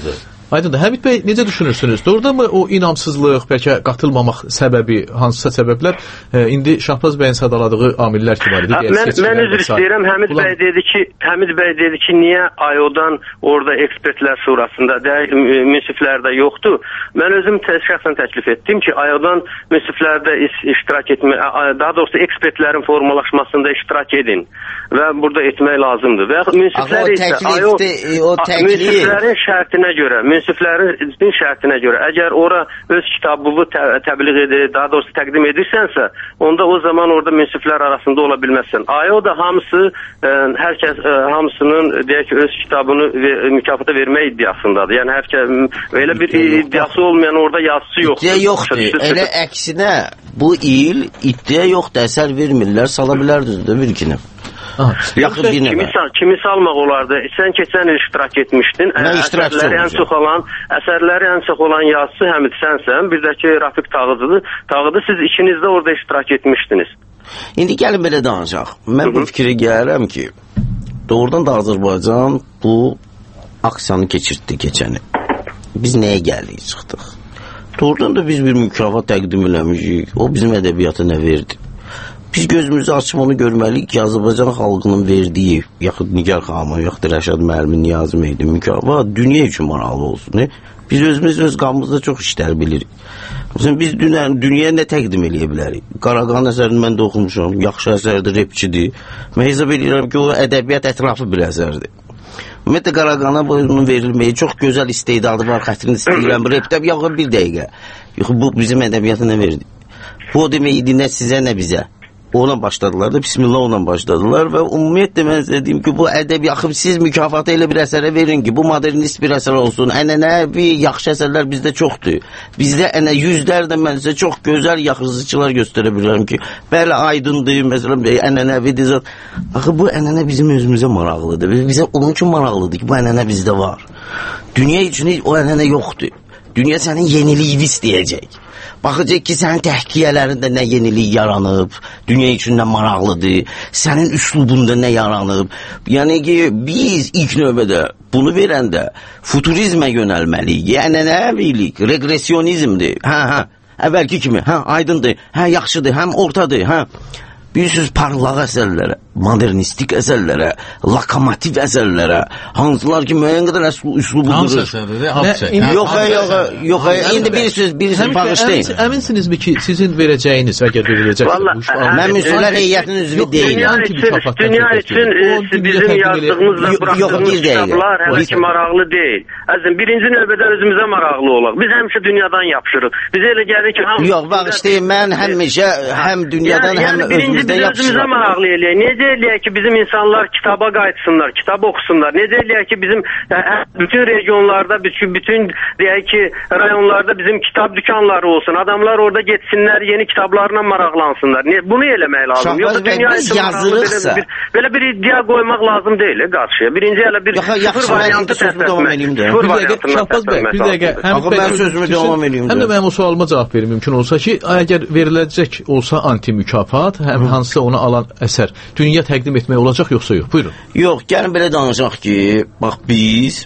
Aydındır. Həmid bəy, necə düşünürsünüz? Doğrudanmı o inamsızlıq, bəlkə qatılmamaq səbəbi, hansısa səbəblər e, indi Şahbaz bəyin sadaladığı amillər ki var idi? Mən, mən üzr istəyirəm. Həmid bəy dedi ki, Həmid bəy dedi ki, niyə A Y O-dan orada ekspertlər şurasında münsiflərdə yoxdur? Mən özüm tə, şəxsən təklif etdim ki, A Y O-dan münsiflərdə iş, iştirak etmə, daha doğrusu ekspertlərin formalaşmasında iştirak edin və burada etmək lazımdır. Və münsiflər isə A Y O, o münsiflərin şərtinə görə, münsiflərin şərtinə görə, əgər ora öz kitabını tə, təbliğ edir, daha doğrusu təqdim edirsənsə, onda o zaman orada münsiflər arasında ola bilməzsən. A Y O da hamısı, ə, hər kəs ə, hamısının deyək ki, öz kitabını və, mükafata vermək iddiasındadır. Yəni hər kəs elə bir iddiası olmayan orada yazısı yoxdur. İddia yoxdur. Elə əksinə bu il iddia yoxdur, əsər vermirlər, sala bilərdiniz də bir günə. Yaxşı, kimi, kimi salmaq olardı? Sən keçən il iştirak etmişdin. Əsərləri ən çox olan, əsərləri ən çox olan yazısı Həmid sənsən, bir də ki Rafiq Tağıdıdır. Tağıdı siz ikiniz də orada iştirak etmişdiniz. İndi gəlin belə danışaq. Mən bu fikrə gəlirəm ki, doğrudan da Azərbaycan bu aksiyanı keçirtdi keçəni. Biz nəyə gəldik çıxdıq? Doğrudan da biz bir mükafat təqdim eləmişik. O bizim ədəbiyyata nə verdi? Biz gözümüzü açıb onu görməliyik ki, Azərbaycan xalqının verdiyi, yaxud Nigar xanımın, yaxud Rəşad müəllimin, Niyazi Mehdi mükafat dünya üçün maraqlı olsun. Ne? Biz özümüz öz qanımızda çox işlər bilirik. Mesela biz dünya, dünyaya nə təqdim eləyə bilərik? Qaraqan əsərini mən də oxumuşam, yaxşı əsərdir, repçidir. Mən hesab edirəm ki, o ədəbiyyat ətrafı bir əsərdir. Ümumiyyətlə Qaraqana bunun verilməyi çox gözəl istedadı var, xətrini istəyirəm. Repdə yaxın bir dəqiqə. Yox, bu bizim ədəbiyyata nə verdi? Bu o deməkdir, nə sizə, nə bizə. Ona başladılar da, Bismillah ona başladılar və ümumiyyətlə mən sizə deyim ki, bu ədəbi axıb siz mükafatı elə bir əsərə verin ki, bu modernist bir əsər olsun. Ənənəvi yaxşı əsərlər bizdə çoxdur. Bizdə ənə yüzlərdə mən sizə çox gözəl yaxızıcılar göstərə bilirəm ki, bəli aydındır, məsələn, ənənəvidir. Axı bu ənənə bizim özümüzə maraqlıdır. Bizə onun üçün maraqlıdır ki, bu ənənə bizdə var. Dünya üçün o ənənə yoxdur. Dünya sənin yeniliyini istəyəcək. Baxacaq ki, sənin təhkiyələrində nə yenilik yaranıb, dünya üçün nə maraqlıdır, sənin üslubunda nə yaranıb. Yəni ki, biz ilk növbədə bunu verəndə futurizmə yönəlməliyik. Yəni nə bilik, regresyonizmdir. Hə, hə, əvvəlki kimi, hə, aydındır, hə, yaxşıdır, həm ortadır, hə. Bilirsiniz, parlaq əsərlərə, modernistik əsərlərə, lokomotiv əsərlərə, hansılar ki, müəyyən qədər üslubudur. Hansı əsərdir? Yox, yox, yox, indi bilirsiniz, bilirsiniz, bağışlayın. Əminsinizmi ki, sizin verəcəyiniz, əgər veriləcəksiniz? Mən müsürlər heyətinin üzvü deyiləm. Dünya üçün bizim yazdığımız və bıraktığımız kitablar hələ ki maraqlı deyil. Əzim, birinci növbədə özümüzə maraqlı olaq. Biz həmişə dünyadan yapışırıq. Bizə elə gəlir ki, yox, bağışlayın, mən həmişə həm dünyadan, həm özümüzdən özümüzə maraqlı eləyək. Necə eləyək ki, bizim insanlar kitaba qayıtsınlar, kitab oxusunlar. Necə eləyək ki, bizim bütün regionlarda, bütün, bütün deyək ki, rayonlarda bizim kitab dükanları olsun. Adamlar orada getsinlər, yeni kitablarla maraqlansınlar. Bunu eləmək lazım. Yoxsa dünya üçün yazırıqsa belə, belə bir iddia qoymaq lazım deyil qarşıya. Birinci elə bir sıfır variantı təsdiqləmək. Sıfır variantı Şahbaz bəy, bir dəqiqə. Mən sözümü devam edeyim. Həm də mənim o sualıma cavab verim mümkün olsa ki, əgər veriləcək olsa anti-mükafat, həm hansısa onu alan əsər dünya təqdim etmək olacaq, yoxsa yox? Buyurun. Yox, gəlin belə danışaq ki, bax biz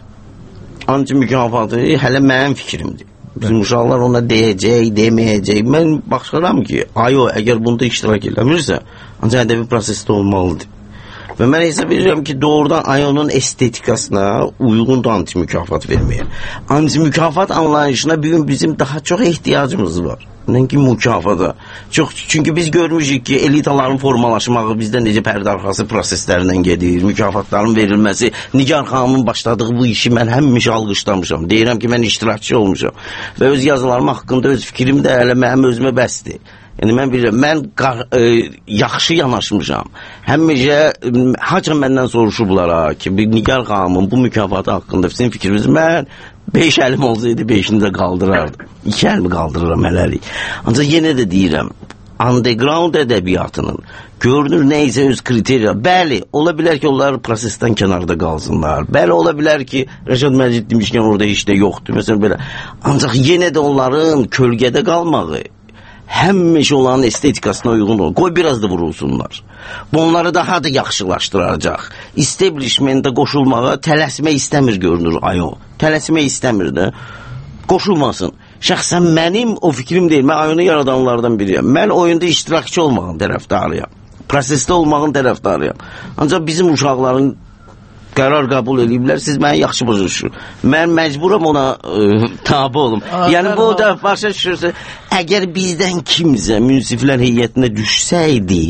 anti-mükafatı hələ mənim fikrimdir. Bizim uşaqlar ona deyəcək, deməyəcək. Mən baxıram ki, A Y O əgər bunda iştirak eləmirsə, ancaq ədəbi prosesdə olmalıdır. Və mən hesab edirəm ki, doğrudan A Y O-nun estetikasına uyğundur anti-mükafat verməyə. Anti-mükafat anlayışına bugün bizim daha çox ehtiyacımız var. Nəinki mükafata. Çox, çünki biz görmüşük ki, elitaların formalaşmağı bizdə necə pərdə arxası proseslərindən gedir, mükafatların verilməsi. Nigar xanımın başladığı bu işi mən həmişə alqışlamışam. Deyirəm ki, mən iştirakçı olmuşam. Və öz yazılarım haqqında öz fikrim də hələ mənim özümə bəsdir. Yəni mən bilirəm, mən qar, e, yaxşı yanaşmışam. Həmişə haca məndən soruşublar ha, ki, Nigar xanımın bu mükafatı haqqında sizin fikriniz, mən beş əlim olsaydı beşini də qaldırardım. İki əlimi qaldırıram hələlik. Ancaq yenə də deyirəm, underground ədəbiyyatının görünür neysə öz kriteriya. Bəli, ola bilər ki, onlar prosesdən kənarda qalsınlar. Bəli, ola bilər ki, Rəşad Məcid demişkən orada heç də yoxdur. Məsələn belə. Ancaq yenə də onların kölgədə qalmağı həmişə onların estetikasına uyğun olur. Qoy biraz da vurulsunlar. Bunları daha da yaxşılaşdıracaq. Establishmentə qoşulmağa tələsmək istəmir görünür ayo. Tələsmək istəmir də. Qoşulmasın. Şəxsən mənim o fikrim deyil. Mən oyunu yaradanlardan biriyəm. Mən oyunda iştirakçı olmağın tərəfdarıyam. Prosesdə olmağın tərəfdarıyam. Ancaq bizim uşaqların qərar qəbul ediblər, siz məni yaxşı başa düşür. Mən məcburam ona ə, tabi olum. Aa, yəni bu da başa düşürsə, əgər bizdən kimsə münsiflər heyətinə düşsəydi,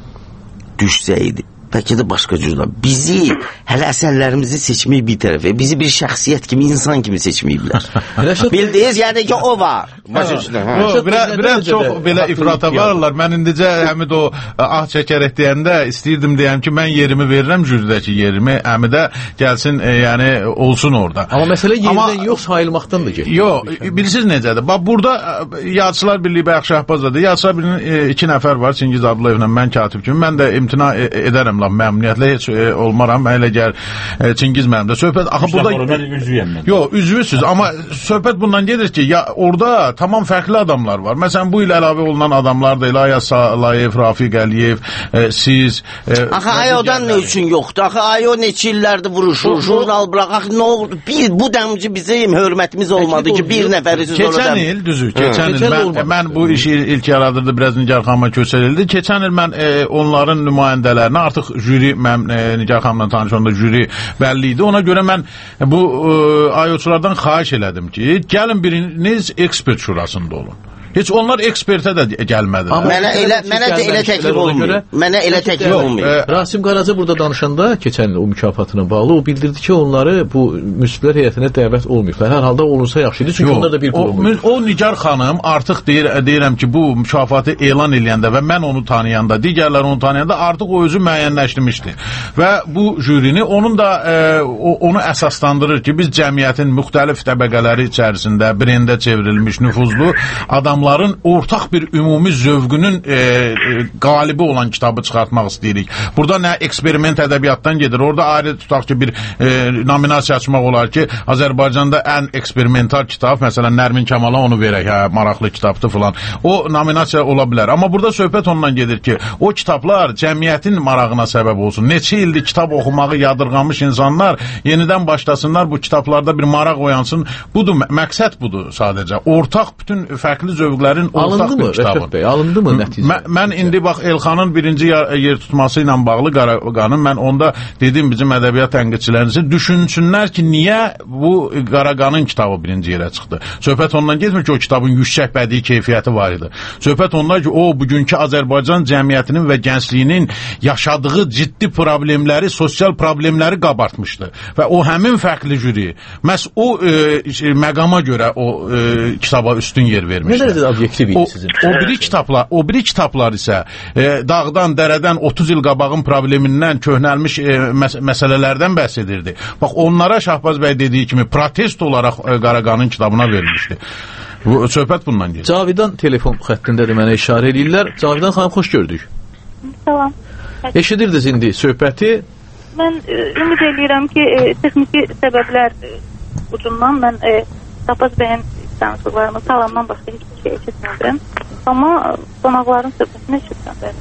düşsəydi, bəlkə də başqa cürdə. Bizi, hələ əsərlərimizi seçmək bir tərəfə, bizi bir şəxsiyyət kimi, insan kimi seçməyiblər. Bildiniz, yəni ki, o var. Başa düşürlər. Biraz çox belə ifrata varırlar. Mən indicə həmid o ah çəkərək deyəndə istəyirdim deyəm ki, mən yerimi verirəm jüridəki yerimi, əmidə gəlsin, e, yəni olsun orada. Amma məsələ yerindən yox, sayılmaqdan da gedir. Yox, bilirsiniz necədir? Bax, burada Yazıçılar Birliyi Bəxş Şahbazdadır. Yazıçılar Birliyinin e, iki nəfər var, Çingiz Abdullayevlə mən katib kimi. Mən də imtina e, edərəm məmnuniyyətlə heç e, olmaram. Elə gəl e, Çingiz mənim də söhbət axı burada mən üzvüyəm mən. Yox, üzvüsüz, amma söhbət bundan gedir ki, ya orada tamam fərqli adamlar var. Məsələn, bu il əlavə olunan adamlar da İlyas Salayev, Rafiq Əliyev, e, siz e, axı ayodan nə üçün yoxdur? Axı ayo neçə illərdir vuruşur, jurnal bıraq. Axı nə oldu? Bir bu dəmci bizim hörmətimiz olmadı ki, bir nəfəri siz orada. Keçən il düzü, keçən il mən, mən bu işi ilk yaradırdı, biraz Nigar xanıma köçərildi. Keçən il mən e, onların nümayəndələrini artıq jüri, mən e, Nigar xanımla tanış onda jüri bəlli idi. Ona görə mən bu e, ayoçulardan xahiş elədim ki, gəlin biriniz ekspert şurasında olun. Heç onlar ekspertə də gəlmədilər. Mənə elə mənə də elə təklif olmuyor. Mənə elə təklif olmuyor. Rasim Qaraca burada danışanda keçən il o mükafatına bağlı o bildirdi ki, onları bu müsiblər heyətinə dəvət olmayıblar. Hər halda olunsa yaxşı idi, çünki Yox, onlar da bir qrup. O, o Nigar xanım artıq deyir, deyirəm ki, bu mükafatı elan eləyəndə və mən onu tanıyanda, digərlər onu tanıyanda artıq o özü müəyyənləşdirmişdi. Və bu jürini onun da e, o, onu əsaslandırır ki, biz cəmiyyətin müxtəlif təbəqələri içərisində brendə çevrilmiş nüfuzlu adam onların ortaq bir ümumi zövqünün e, e, qalibi olan kitabı çıxartmaq istəyirik. Burada nə eksperiment ədəbiyyatdan gedir. Orada ayrı tutaq ki, bir e, nominasiya açmaq olar ki, Azərbaycanda ən eksperimental kitab, məsələn, Nərmin Kəmala onu verək, hə, maraqlı kitabdır filan. O nominasiya ola bilər. Amma burada söhbət ondan gedir ki, o kitablar cəmiyyətin marağına səbəb olsun. Neçə ildir kitab oxumağı yadırğanmış insanlar yenidən başlasınlar, bu kitablarda bir maraq oyansın. Budur, məqsəd budur sadəcə. Ortaq bütün fərqli zövq alındı mı Rəşad bəy? Alındı mı nəticə? Mən, mən indi bax Elxanın birinci yer, yer tutması ilə bağlı Qaraqanın mən onda dedim bizim ədəbiyyat tənqidçilərinizi düşünsünlər ki, niyə bu Qaraqanın kitabı birinci yerə çıxdı? Söhbət ondan getmir ki, o kitabın yüksək bədii keyfiyyəti var idi. Söhbət ondan ki, o bugünkü Azərbaycan cəmiyyətinin və gəncliyinin yaşadığı ciddi problemləri, sosial problemləri qabartmışdı. Və o həmin fərqli jüri məhz o e, məqama görə o e, kitaba üstün yer vermişdi. Nə obyektiv idi sizin? O, o biri kitablar, o biri kitablar isə e, dağdan, dərədən otuz il qabağın problemindən köhnəlmiş e, məs məsələlərdən bəhs edirdi. Bax onlara Şahbaz bəy dediyi kimi protest olaraq e, Qaraqanın kitabına verilmişdi. Bu söhbət bundan gedir. Cavidan telefon xəttindədir, mənə işarə edirlər. Cavidan xanım, xoş gördük. Salam. Eşidirdiniz indi söhbəti. Mən e, ümid edirəm ki, e, texniki səbəblər e, ucundan mən e, Şahbaz bəyin danışıqlarını salamdan başqa heç bir şey eşitmədim. Amma qonaqların söhbətini eşitmədim.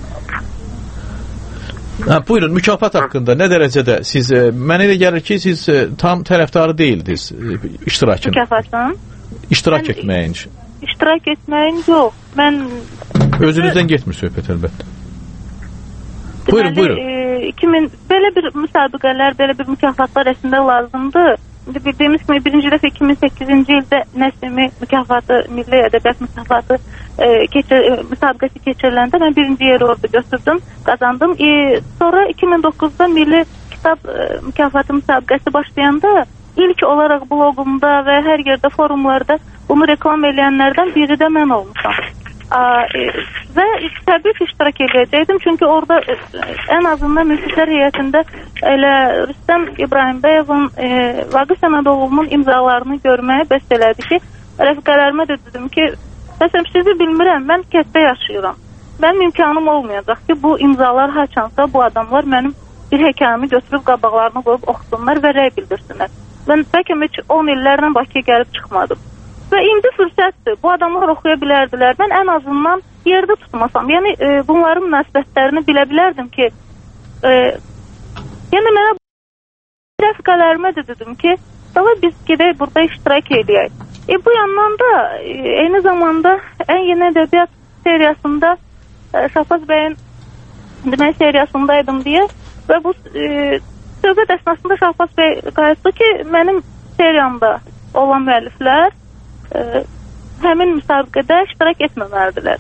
Hə, buyurun, mükafat haqqında nə dərəcədə siz, e, mənə elə gəlir ki, siz e, tam tərəfdarı deyildiniz e, iştirakın. Mükafatın? İştirak mən, etməyin. İştirak etməyin yox. Mən özünüzdən getmir söhbət əlbəttə. Buyurun, deməli, buyurun. E, iki min belə bir müsabiqələr, belə bir mükafatlar əslində lazımdır. İndi bildiyimiz kimi birinci dəfə iki min səkkizinci ildə Nəsimi mükafatı, Milli Ədəbiyyat mükafatı e, keçir, e, müsabiqəsi keçiriləndə mən birinci yeri orada götürdüm, qazandım. E, sonra iki min doqquzda Milli Kitab e, mükafatı müsabiqəsi başlayanda ilk olaraq blogumda və hər yerdə forumlarda bunu reklam edənlərdən biri də mən olmuşam. A, e, və təbii ki, iştirak edəcəkdim, çünki orada e, ən azından münsiflər heyətində elə Rüstəm İbrahimbəyevin, e, Vaqif Səmədoğlu'nun imzalarını görməyə bəs elədi ki, rəfiqələrimə də dedim ki, məsələn, sizi bilmirəm, mən kənddə yaşayıram. Mənim imkanım olmayacaq ki, bu imzalar haçansa bu adamlar mənim bir hekayəmi götürüb qabaqlarına qoyub oxusunlar və rəy bildirsinlər. Mən bəlkə heç on illərlə Bakıya gəlib çıxmadım. Və indi fürsətdir. Bu adamlar oxuya bilərdilər. Mən ən azından yerdə tutmasam, yəni e, bunların münasibətlərini bilə bilərdim ki, e, yəni mənə rəfiqələrimə də dedim ki, davay biz gedək burada iştirak edəyək. E, bu yandan da e, eyni zamanda ən yeni ədəbiyyat seriyasında e, Şahbaz bəyin demək seriyasındaydım deyə və bu e, söhbət əsnasında Şahbaz bəy qayıtdı ki, mənim seriyamda olan müəlliflər e, həmin müsabiqədə iştirak etməməlidirlər.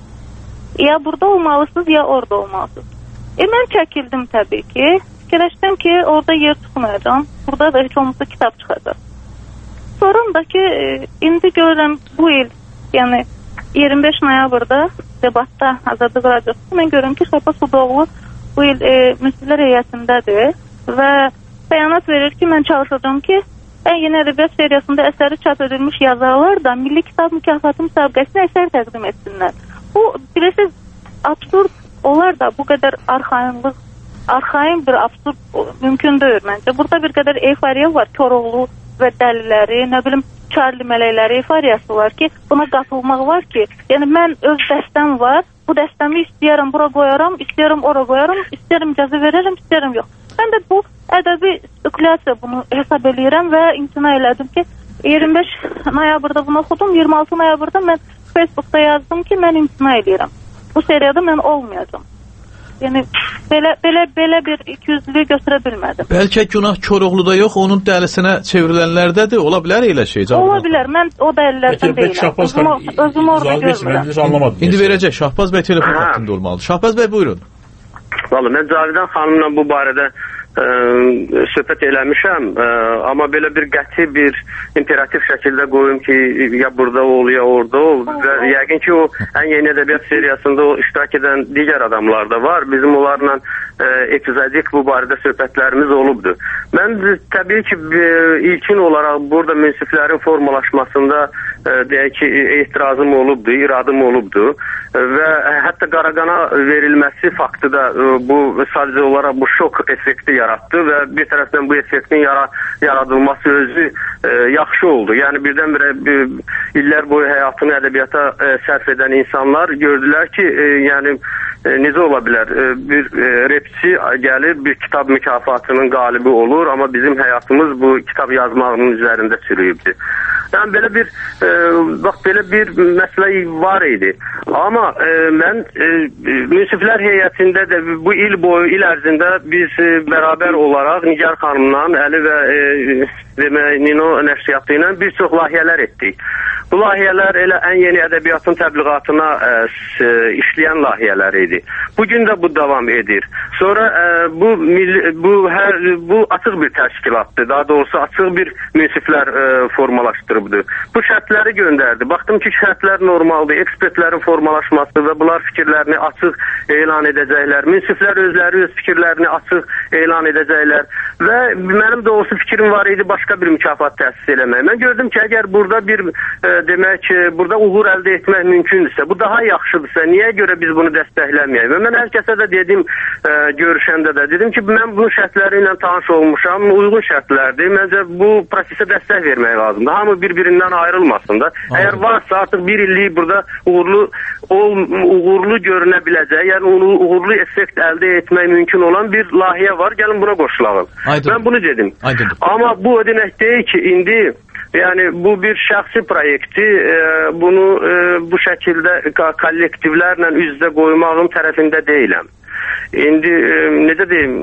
Ya burada olmalısınız, ya orada olmalısınız. E, mən çəkildim təbii ki. Fikirləşdim ki, orada yer tutmayacağım. Burada da heç olmasa kitab çıxacaq. Sonra da ki, e, indi görürəm bu il, yəni iyirmi beş noyabrda debatda Azadlıq Radiosu mən görürəm ki, Şahbaz Xudoğlu bu il e, münsiflər heyətindədir və bəyanat verir ki, mən çalışacağım ki, ən yeni ədəbiyyat seriyasında əsəri çap edilmiş yazarlar da Milli Kitab Mükafatı müsabiqəsinə əsər təqdim etsinlər. Bu, bilirsiniz, absurd olar da bu qədər arxayınlıq, arxain bir absurd mümkün deyil məncə. Burada bir qədər euforiya var, Koroğlu və dəliləri, nə bilim, Charlie mələkləri euforiyası var ki, buna qatılmaq var ki, yəni mən öz dəstəm var, bu dəstəmi istəyərəm bura qoyaram, istəyərəm ora qoyaram, istəyərəm icazə verərəm, istəyərəm yox. Mən də bu ədəbi spekulyasiya bunu hesab eləyirəm və imtina elədim ki, iyirmi beş noyabrda bunu oxudum, iyirmi altı noyabrda mən Facebookda yazdım ki, mən imtina eləyirəm. Bu seriyada mən olmayacağım. Yəni belə belə belə bir ikiyüzlülüyü göstərə bilmədim. Bəlkə günah Koroğluda yox, onun dəlisinə çevrilenlərdədir. Ola bilər elə şey. Ola bilər. Mən o dəlilərdən deyiləm. Özüm, özüm orada görürəm. İndi verəcək. Şahbaz bəy telefon hattında olmalı. Şahbaz bəy buyurun. Vallahi mən Cavidan xanımla bu barədə ə, söhbət eləmişəm, ə, amma belə bir qəti bir imperativ şəkildə qoyum ki, ya burada ol, ya orada ol. Və yəqin ki, o ən yeni ədəbiyyat seriyasında o iştirak edən digər adamlar da var. Bizim onlarla ə, epizodik bu barədə söhbətlərimiz olubdur. Mən təbii ki, ilkin olaraq burada münsiflərin formalaşmasında ə, deyək ki, etirazım olubdur, iradım olubdur. Və hətta Qaraqana verilməsi faktı da bu sadəcə olaraq bu şok effekti yaratdı və bir tərəfdən bu effektin yara yaradılması özü e, yaxşı oldu. Yəni birdən-birə bir, illər boyu həyatını ədəbiyyata e, sərf edən insanlar gördülər ki, e, yəni e, necə ola bilər? E, bir e, repçi gəlir, bir kitab mükafatının qalibi olur, amma bizim həyatımız bu kitab yazmağının üzərində çürüyübdür. Yəni belə bir e, bax belə bir məsələ var idi. Amma e, mən e, münsiflər heyətində də bu il boyu, il ərzində biz e, bərabər olaraq Nigar xanımla, Əli və e, demək Nino nəşriyyatı ilə bir çox layihələr etdik. Bu layihələr elə ən yeni ədəbiyyatın təbliğatına ə, s, işləyən layihələr idi. Bugün də bu davam edir. Sonra ə, bu bu hər bu açıq bir təşkilatdır. Daha doğrusu açıq bir münsiflər ə, formalaşdırıbdı. Bu şərtləri göndərdi. Baxdım ki, şərtlər normaldır. Ekspertlərin formalaşması və bunlar fikirlərini açıq elan edəcəklər. Münsiflər özləri öz fikirlərini açıq elan edəcəklər. Və mənim doğrusu fikrim var idi başqa bir mükafat təsis eləmək. Mən gördüm ki, əgər burada bir ə, demək ki, burada uğur əldə etmək mümkündürsə, bu daha yaxşıdırsa, niyə görə biz bunu dəstəkləyək? Və mən hər kəsə də dedim, ə, görüşəndə də, dedim ki, mən bunun şərtləri ilə tanış olmuşam, uyğun şərtlərdir. Məncə bu prosesə dəstək vermək lazımdır. Hamı bir-birindən ayrılmasın da. Əgər varsa artıq bir illik burada uğurlu ol, uğurlu görünə biləcək, yəni onu uğurlu effekt əldə etmək mümkün olan bir layihə var. Gəlin buna qoşulalım. Aydın. Mən bunu dedim. Aydın. Amma bu o demək deyil ki, indi yəni bu bir şəxsi proyekti, e, bunu e, bu şəkildə kollektivlərlə üz-üzə qoymağın tərəfində deyiləm. İndi e, necə deyim,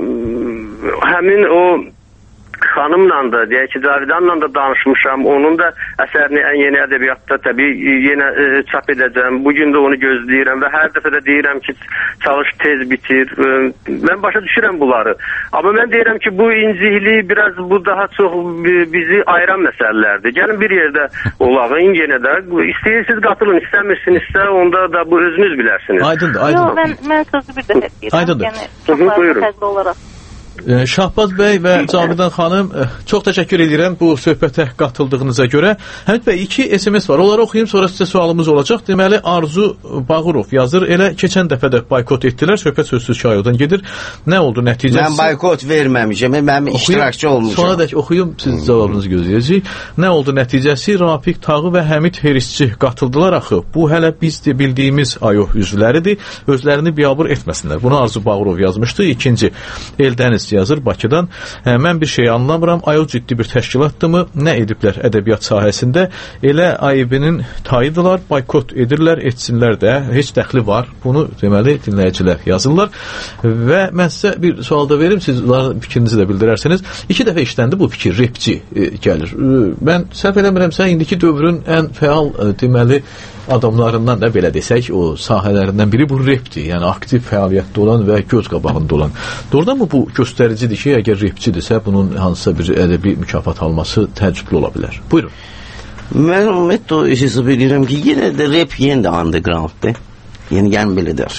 həmin o xanımla da, deyək ki, Cavidanla da danışmışam. Onun da əsərini ən yeni ədəbiyyatda təbii yenə e, çap edəcəm. Bugün də onu gözləyirəm və hər dəfə də deyirəm ki, çalış tez bitir. E, mən başa düşürəm bunları. Amma mən deyirəm ki, bu inciklik biraz bu daha çox bizi ayıran məsələlərdir. Gəlin bir yerdə olağın yenə də. İstəyirsiniz qatılın, istəmirsinizsə onda da bu özünüz bilərsiniz. Aydındır, aydındır. Yox, mən, mən sözü bir də deyirəm. Aydındır. Yəni, çox fərqli olaraq. Şahbaz bəy və Cavidan xanım, çox təşəkkür edirəm bu söhbətə qatıldığınıza görə. Həmid bəy, iki S M S var. Onları oxuyum, sonra sizə sualımız olacaq. Deməli, Arzu Bağırov yazır. Elə keçən dəfə də boykot etdilər. Söhbət sözsüz şayodan gedir. Nə oldu nəticəsi? Mən boykot verməmişəm. Mən iştirakçı olmuşam. Sonra da oxuyum, siz cavabınızı gözləyəcəyik. Nə oldu nəticəsi? Rafiq Tağı və Həmid Herisçi qatıldılar axı. Bu hələ biz də bildiyimiz A Y O üzvləridir. Özlərini biabır etməsinlər. Bunu Arzu Bağırov yazmışdı. İkinci, Eldəniz yazır Bakıdan. Hə, mən bir şey anlamıram. A Y O ciddi bir təşkilatdırmı? Nə ediblər ədəbiyyat sahəsində? Elə A Y B-nin tayıdılar, boykot edirlər, etsinlər də. Heç dəxli var. Bunu deməli dinləyicilər yazırlar. Və mən sizə bir sual da verim, siz fikrinizi də bildirərsiniz. İki dəfə işləndi bu fikir, repçi e, gəlir. E, mən səhv eləmirəmsə, indiki dövrün ən fəal e, deməli adamlarından da belə desək, o sahələrindən biri bu repdir. Yəni aktiv fəaliyyətdə olan və göz qabağında olan. Doğrudan mı bu göstəricidir ki, əgər repçidirsə, bunun hansısa bir ədəbi mükafat alması təəccüblü ola bilər? Buyurun. Mən ümumiyyətlə o hesab edirəm ki, yenə də rep yenə də undergrounddır. Yəni gəlin belə der.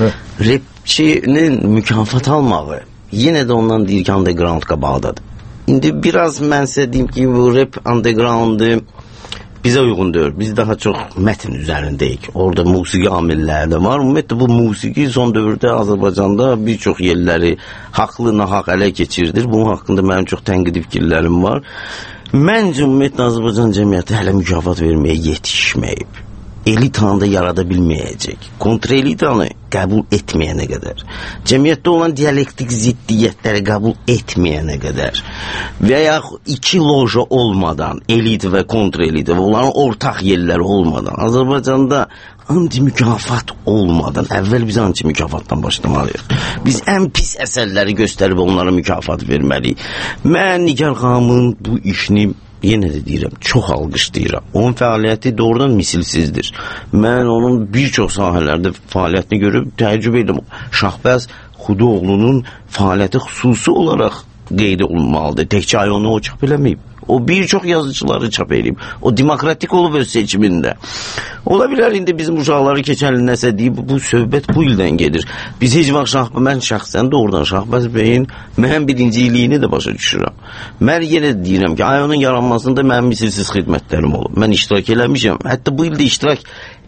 Repçinin mükafat almağı yenə də ondan deyir ki, underground qabağdadır. İndi biraz mən sizə deyim ki, bu rep undergroundu bizə uyğundur. Biz daha çox mətn üzərindəyik. Orada musiqi amilləri də var. Ümumiyyətlə bu musiqi son dövrdə Azərbaycanda bir çox yerləri haqlı, nahaq ələ keçirdir. Bunun haqqında mənim çox tənqidi fikirlərim var. Məncə ümumiyyətlə Azərbaycan cəmiyyəti hələ mükafat verməyə yetişməyib. Elitanı da yarada bilməyəcək. Kontrelitanı qəbul etməyənə qədər. Cəmiyyətdə olan dialektik ziddiyyətləri qəbul etməyənə qədər. Və ya iki loja olmadan, elit və kontrelit və onların ortaq yerləri olmadan, Azərbaycanda anti-mükafat olmadan, əvvəl biz anti-mükafatdan başlamalıyıq. Biz ən pis əsərləri göstərib onlara mükafat verməliyik. Mən Nigar xanımın bu işini yenə də deyirəm, çox alqışlayıram. Onun fəaliyyəti doğrudan misilsizdir. Mən onun bir çox sahələrdə fəaliyyətini görüb təəccüb edirəm. Şahbəz Xudoğlu'nun fəaliyyəti xüsusi olaraq qeyd olunmalıdır. Təkcə A Y O-nu o çap eləməyib. O bir çox yazıcıları çap edib. O demokratik olub öz seçimində. Ola bilər indi bizim uşaqları keçən il nəsə deyib, bu söhbət bu ildən gedir. Biz heç vaxt Şahbəz, mən şəxsən doğrudan Şahbəz bəyin mənim birinci illiyini də başa düşürəm. Mən yenə deyirəm ki, A Y O-nun yaranmasında mənim misilsiz xidmətlərim olub. Mən iştirak eləmişəm. Hətta bu ildə iştirak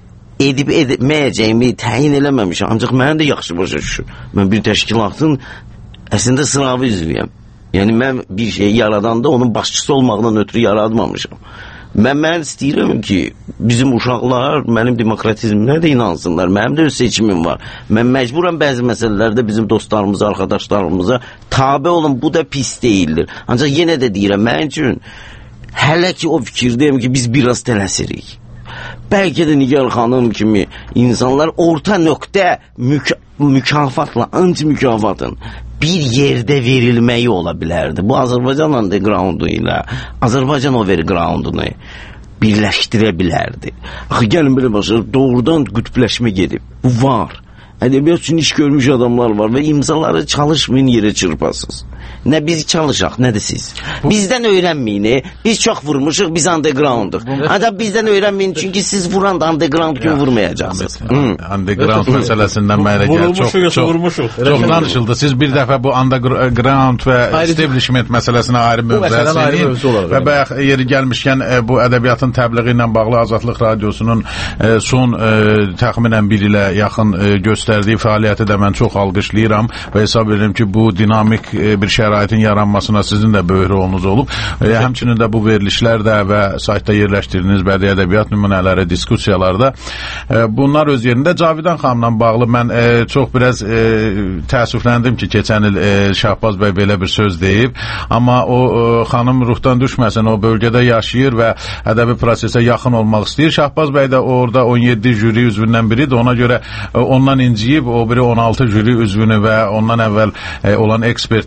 edib edməyəcəyimi təyin eləməmişəm. Ancaq mən də yaxşı başa düşürəm. Mən bir təşkilatın əslində sınavı üzvüyəm. Yəni mən bir şey yaradanda onun başçısı olmaqdan ötürü yaradmamışam. Mən mən istəyirəm ki, bizim uşaqlar mənim demokratizmimə də inansınlar. Mənim də öz seçimim var. Mən məcburam bəzi məsələlərdə bizim dostlarımıza, arkadaşlarımıza tabe olun. Bu da pis deyildir. Ancaq yenə də deyirəm, mən üçün hələ ki o fikirdəyim ki, biz biraz tələsirik. Bəlkə də Nigar xanım kimi insanlar orta nöqtə müka mükafatla, anti-mükafatın bir yerdə verilməyi ola bilərdi. Bu Azərbaycan undergroundu ilə Azərbaycan overgroundunu birləşdirə bilərdi. Axı gəlin belə başlayır, doğrudan qütbləşmə gedib. Bu var. Ədəbiyyat üçün iş görmüş adamlar var və imzaları çalışmayın, yerə çırpasınız. Nə biz çalışaq, nə də siz. Bizdən öyrənməyin. Biz çox vurmuşuq, biz undergrounduq. Ancaq bizdən öyrənməyin, çünki siz vuran da underground kimi vurmayacaqsınız. Underground məsələsindən mənə gəl. Çox çox danışıldı. Siz bir dəfə bu underground və establishment məsələsinə ayrı mövzular və bayaq yeri gəlmişkən bu ədəbiyyatın təbliği ilə bağlı Azadlıq Radiosunun son təxminən bir ilə yaxın göstərdiyi fəaliyyəti də mən çox alqışlayıram və hesab edirəm ki, bu dinamik bir şəraitin yaranmasına sizin də böyük rolunuz olub. E, həmçinin də bu verilişlər də və saytda yerləşdirdiyiniz bədii ədəbiyyat nümunələri, diskussiyalarda e, bunlar öz yerində. Cavidan xanımla bağlı mən e, çox biraz e, təəssüfləndim ki, keçən il e, Şahbaz bəy belə bir söz deyib. Amma o e, xanım ruhdan düşməsin, o bölgədə yaşayır və ədəbi prosesə yaxın olmaq istəyir. Şahbaz bəy də orada on yeddi jüri üzvündən biridir. Ona görə e, ondan inciyib, o biri on altı jüri üzvünü və ondan əvvəl e, olan ekspertləri e,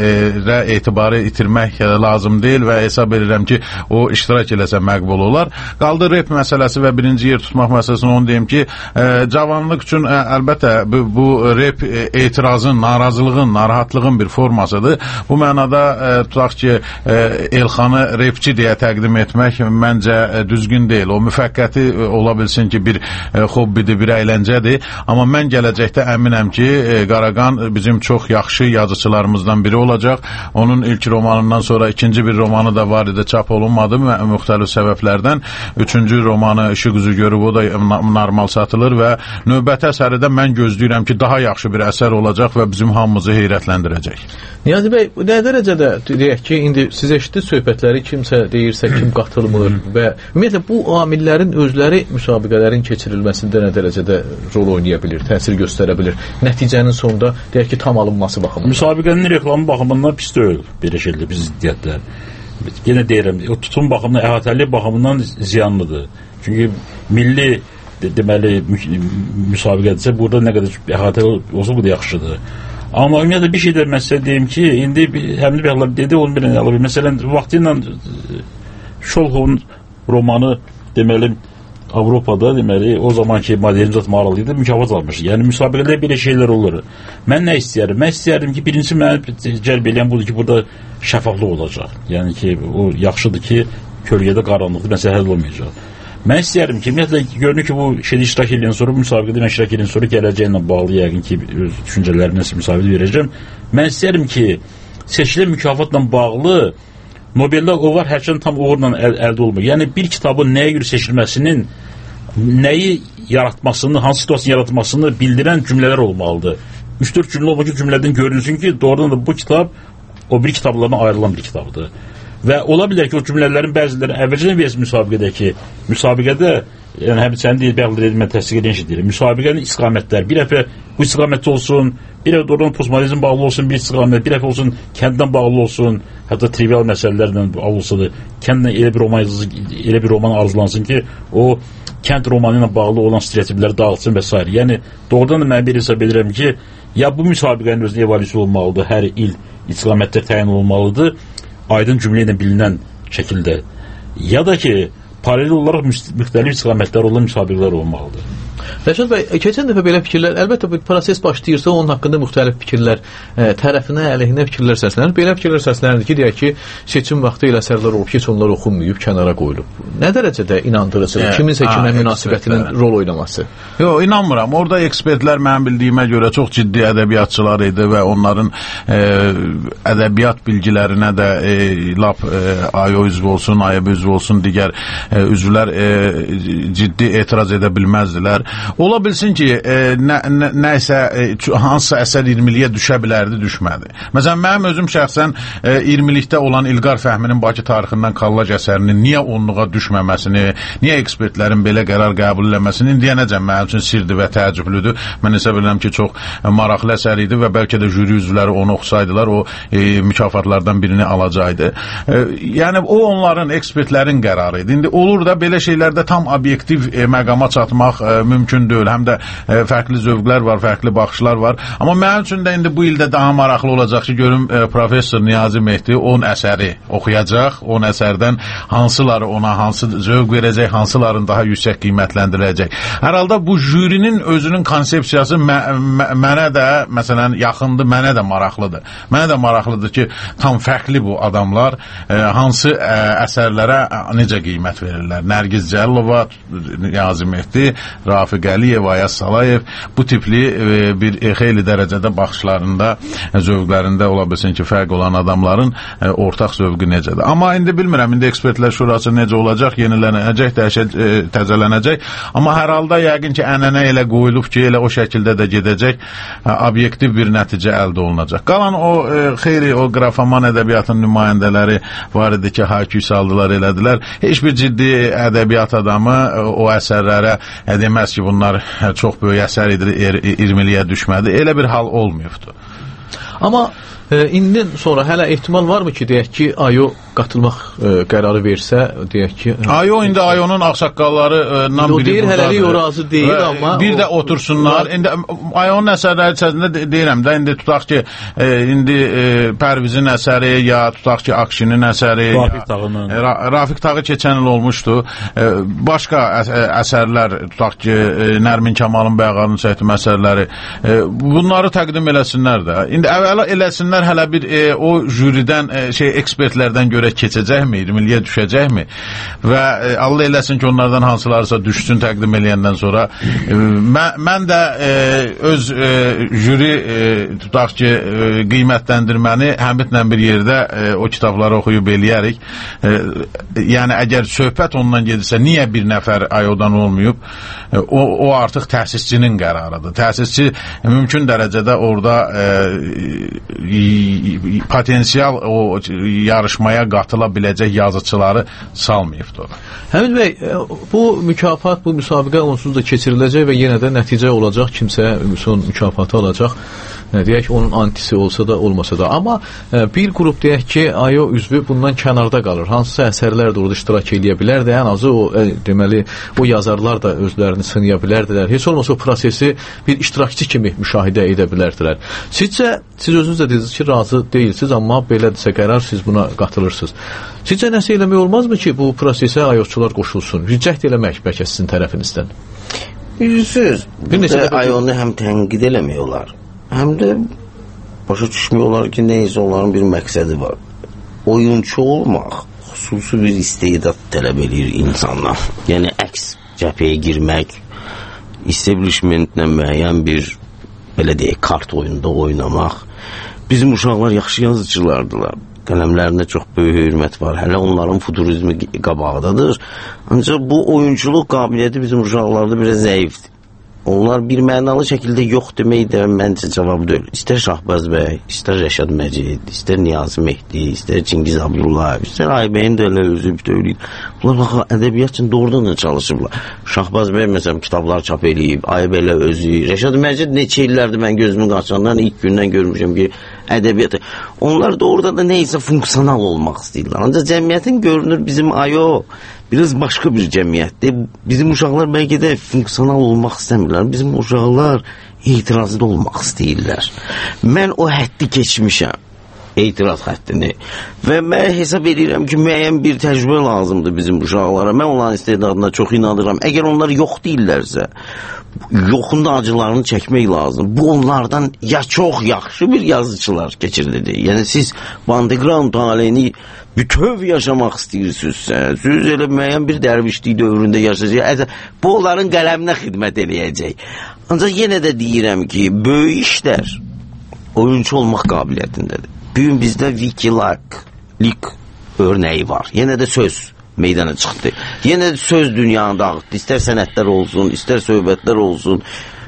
rə etibarı itirmək lazım deyil və hesab edirəm ki, o iştirak eləsə məqbul olar. Qaldı rep məsələsi və birinci yer tutmaq məsələsini onu deyim ki, e, cavanlıq üçün e, əlbəttə bu, bu rep e, etirazın, narazılığın, narahatlığın bir formasıdır. Bu mənada e, tutaq ki, e, Elxanı repçi deyə təqdim etmək məncə e, düzgün deyil. O müfəqqəti e, ola bilsin ki, bir e, hobbidir, bir əyləncədir. Amma mən gələcəkdə əminəm ki, e, Qaraqan bizim çox yaxşı yazıçılarımızdan biri olacaq. Onun ilk romanından sonra ikinci bir romanı da var idi, çap olunmadı müxtəlif səbəblərdən. Üçüncü romanı işıq üzü görüb, o da normal satılır və növbəti əsəri də mən gözləyirəm ki, daha yaxşı bir əsər olacaq və bizim hamımızı heyrətləndirəcək. Niyazi bəy, nə dərəcədə deyək ki, indi siz eşitdiniz söhbətləri, kimsə deyirsə, kim qatılmır və ümumiyyətlə bu amillərin özləri müsabiqələrin keçirilməsində nə dərəcədə rol oynaya bilir, təsir göstərə bilir, nəticənin sonunda deyək ki, tam alınması baxımından. Müsabiqənin reklamı baxımından pis deyil, belə şeylər, biz ziddiyyətlər. Yenə deyirəm, o tutum baxımından, əhatəli baxımından ziyanlıdır. Çünki milli de, deməli müsabiqədirsə, burada nə qədər əhatəli olsa bu da yaxşıdır. Amma ümumiyyətlə bir şey də məsələ deyim ki, indi həmli bəylər dedi, onu bir alır. Məsələn, vaxtı ilə Şolhovun romanı deməli Avropada deməli o zamanki modernizat maraqlıydı, mükafat almışdı. Yəni müsabiqədə belə şeylər olur. Mən nə istəyərdim? Mən istəyərdim ki, birincisi məni cəlb edən budur ki, burada şəffaflıq olacaq. Yəni ki, o yaxşıdır ki, kölgədə qaranlıqdır, məsələ həll olmayacaq. Mən istəyərdim ki, ümumiyyətlə görünür ki, bu şeydə iştirak edən sonra, müsabiqədə mən iştirak edən sonra gələcəklə bağlı yəqin ki, öz düşüncələrimə müsabiqə verəcəm. Mən istəyərdim ki, seçilən mükafatla bağlı Nobeldə o var, hərçədən tam uğurla əl, əldə olmur. Yəni bir kitabın nəyə görə seçilməsinin, nəyi yaratmasını, hansı situasını yaratmasını bildirən cümlələr olmalıdır. üç dörd cümlə olmaq ki, cümlədən görünsün ki, doğrudan da bu kitab o bir kitablarına ayrılan bir kitabdır. Və ola bilər ki, o cümlələrin bəziləri əvvəlcədən versin müsabiqədəki, müsabiqədə, yəni həm sən deyil, bəxlir edin, mən təsdiq edən şey deyil. Müsabiqənin istiqamətləri, bir dəfə bu istiqamətdə olsun, bir dəfə doğrudan postmodernizm bağlı olsun, bir istiqamət, bir dəfə olsun, kənddən bağlı olsun, hətta trivial məsələlərlə avulsadır, kəndlə elə bir roman, elə bir roman arzulansın ki, o kənd romanı ilə bağlı olan stereotipləri dağıtsın və s. Yəni, doğrudan da mən bir hesab edirəm ki, ya bu müsabiqənin özünə evalyasiya olmalıdır, hər il istiqamətlər təyin olmalıdır, aydın cümlə ilə bilinən şəkildə, ya da ki, paralel olaraq müxtəlif istiqamətlər olan müsabiqələr olmalıdır. Rəşad bəy, keçən dəfə belə fikirlər, əlbəttə bir proses başlayırsa, onun haqqında müxtəlif fikirlər, ə, tərəfinə, əleyhinə fikirlər səslənir. Belə fikirlər səslənir ki, deyək ki, seçim vaxtı ilə əsərlər olub ki, heç onlar oxunmayıb, kənara qoyulub. Nə dərəcədə inandırıcıdır, kiminsə kimə münasibətinin rol oynaması? Yox, inanmıram. Orada ekspertlər mənim bildiyimə görə çox ciddi ədəbiyyatçılar idi və onların e, ədəbiyyat bilgilərinə də e, lap e, A Y O üzvü olsun, A Y B üzvü olsun, digər e, üzvlər e, ciddi etiraz edə bilməzdilər. Ola bilsin ki, e, nə, nə, nəsə, e, hansısa əsər iyirmiliyə düşə bilərdi, düşmədi. Məsələn, mənim özüm şəxsən e, iyirmilikdə olan İlqar Fəhminin Bakı tarixindən Kallaj əsərinin niyə onluğa düşməməsini, niyə ekspertlərin belə qərar qəbul eləməsini indiyənəcəm mənim üçün sirdir və təəccüblüdür. Mən hesab edirəm ki, çox maraqlı əsər idi və bəlkə də jüri üzvləri onu oxusaydılar, o e, mükafatlardan birini alacaqdı. E, yəni, o onların, ekspertlərin qərarı idi. İndi olur da belə şeylərdə tam obyektiv e, məqama çatmaq e, mümkün deyil. Həm də e, fərqli zövqlər var, fərqli baxışlar var. Amma mənim üçün də indi bu ildə daha maraqlı olacaq ki, görüm e, professor Niyazi Mehdi on əsəri oxuyacaq, on əsərdən hansıları ona hansı zövq verəcək, hansılarını daha yüksək qiymətləndirəcək. Hər halda bu jürinin özünün konsepsiyası mə mə mənə də, məsələn, yaxındır, mənə də maraqlıdır. Mənə də maraqlıdır ki, tam fərqli bu adamlar e, hansı e, əsərlərə necə qiymət verirlər. Nərgiz Cəlilova, Niyazi Mehdi, Rafiq Əliyev, Ayaz Salayev bu tipli e, bir e, xeyli dərəcədə baxışlarında, e, zövqlərində ola bilsin ki, fərq olan adamların e, ortaq zövqü necədir. Amma indi bilmirəm, indi ekspertlər şurası necə olacaq, yenilənəcək, dəyişəcək, e, təzələnəcək. Amma hər halda yəqin ki, ənənə elə qoyulub ki, elə o şəkildə də gedəcək, e, obyektiv bir nəticə əldə olunacaq. Qalan o e, xeyli o qrafoman ədəbiyyatın nümayəndələri var idi ki, haykü saldılar, elədilər. Heç bir ciddi ədəbiyyat adamı e, o əsərlərə e, deməz ki, bunlar çox böyük əsər idi, iyirmiliyə düşmədi. Elə bir hal olmayıbdı. Amma e, indi sonra hələ ehtimal varmı ki, deyək ki, A Y O qatılmaq e, qərarı versə, deyək ki... A Y O indi A Y O-nun ağsaqqallarından biri deyir, hələlik o razı deyil, amma... Bir də otursunlar. İndi A Y O-nun əsərləri içərisində deyirəm də, indi tutaq ki, e, indi e, Pərvizin əsəri, ya tutaq ki, Akşinin əsəri, Rafiq Tağının. Ya, Ra Rafiq Tağı keçən il olmuşdu. E, başqa əs əsərlər, tutaq ki, e, Nərmin Kamalın Bəğanın çəkdim əsərləri, e, bunları təqdim eləsinlər də. İndi əvvəla eləsinlər, hələ bir e, o jüridən, e, şey, ekspertlərdən görə keçəcəkmi, iyirmi milliyə düşəcəkmi və e, Allah eləsin ki, onlardan hansılarsa düşsün təqdim eləyəndən sonra. E, mən, mən də e, öz e, jüri e, tutaq ki, e, qiymətləndirməni Həmidlə bir yerdə e, o kitabları oxuyub eləyərik. E, yəni, əgər söhbət ondan gedirsə, niyə bir nəfər A Y O-dan olmayıb? E, o, o artıq təsisçinin qərarıdır. Təsisçi mümkün dərəcədə orada e, potensial o yarışmaya qatıla biləcək yazıçıları salmayıbdır. Həmid bəy, bu mükafat, bu müsabiqə onsuz da keçiriləcək və yenə də nəticə olacaq, kimsə son mükafatı alacaq. Deyək ki, onun antisi olsa da, olmasa da. Amma bir qrup deyək ki, A Y O üzvü bundan kənarda qalır. Hansısa əsərlər də orada iştirak edə bilər də, ən azı o, deməli, o yazarlar da özlərini sınaya bilərdilər. Heç olmasa o prosesi bir iştirakçı kimi müşahidə edə bilərdilər. Sizcə, siz özünüz də dediniz ki, razı deyilsiniz, amma belədirsə qərar, siz buna qatılırsınız. Sizcə nəsə eləmək olmazmı ki, bu prosesə A Y O-çular qoşulsun? Cəhd eləmək bəlkə sizin tərəfinizdən. Bilirsiniz, burada A Y O-nu həm tənqid eləmək olar, həm də başa düşmək olar ki, neysə onların bir məqsədi var. Oyunçu olmaq xüsusi bir istedad tələb edir insanlar. Yəni, əks cəbhəyə girmək, establishmentlə müəyyən bir, belə deyək, kart oyunda oynamaq. Bizim uşaqlar yaxşı yazıcılardılar. Qələmlərində çox böyük hörmət var. Hələ onların futurizmi qabaqdadır. Ancaq bu oyunçuluq qabiliyyəti bizim uşaqlarda biraz zəifdir. Onlar bir mənalı şəkildə yox demək də məncə cavab deyil. İstər Şahbaz bəy, istər Rəşad Məcid, istər Niyazi Mehdi, istər Çingiz Abdullayev, istər Aybəyin də elə özü bütövlüyür. Bunlar baxa, ədəbiyyat üçün doğrudan da çalışıblar. Şahbaz bəy məsələn kitablar çap eləyib, Aybəy elə özü, Rəşad Məcid neçə illərdir mən gözümün qaçandan ilk gündən görmüşəm ki, ədəbiyyatı. Onlar da orada da neysə funksional olmaq istəyirlər. Ancaq cəmiyyətin görünür bizim A Y O biraz başqa bir cəmiyyətdir. Bizim uşaqlar bəlkə də funksional olmaq istəmirlər. Bizim uşaqlar etirazda olmaq istəyirlər. Mən o həddi keçmişəm. Etiraz həddini. Və mən hesab edirəm ki, müəyyən bir təcrübə lazımdır bizim uşaqlara. Mən onların istedadına çox inanıram. Əgər onlar yox deyirlərsə, yoxunda acılarını çəkmək lazım. Bu onlardan ya çox yaxşı bir yazıcılar keçirilir. Yəni siz underground taleyini bütöv yaşamaq istəyirsinizsə, siz elə müəyyən bir dərvişlik dövründə yaşayacaq. Bu onların qələminə xidmət eləyəcək. Ancaq yenə də deyirəm ki, böyük işlər oyuncu olmaq qabiliyyətindədir. Bugün bizdə Wikileak örneği var. Yenə də söz meydana çıxdı. Yenə də söz dünyanı dağıtdı. İstər sənətlər olsun, istər söhbətlər olsun.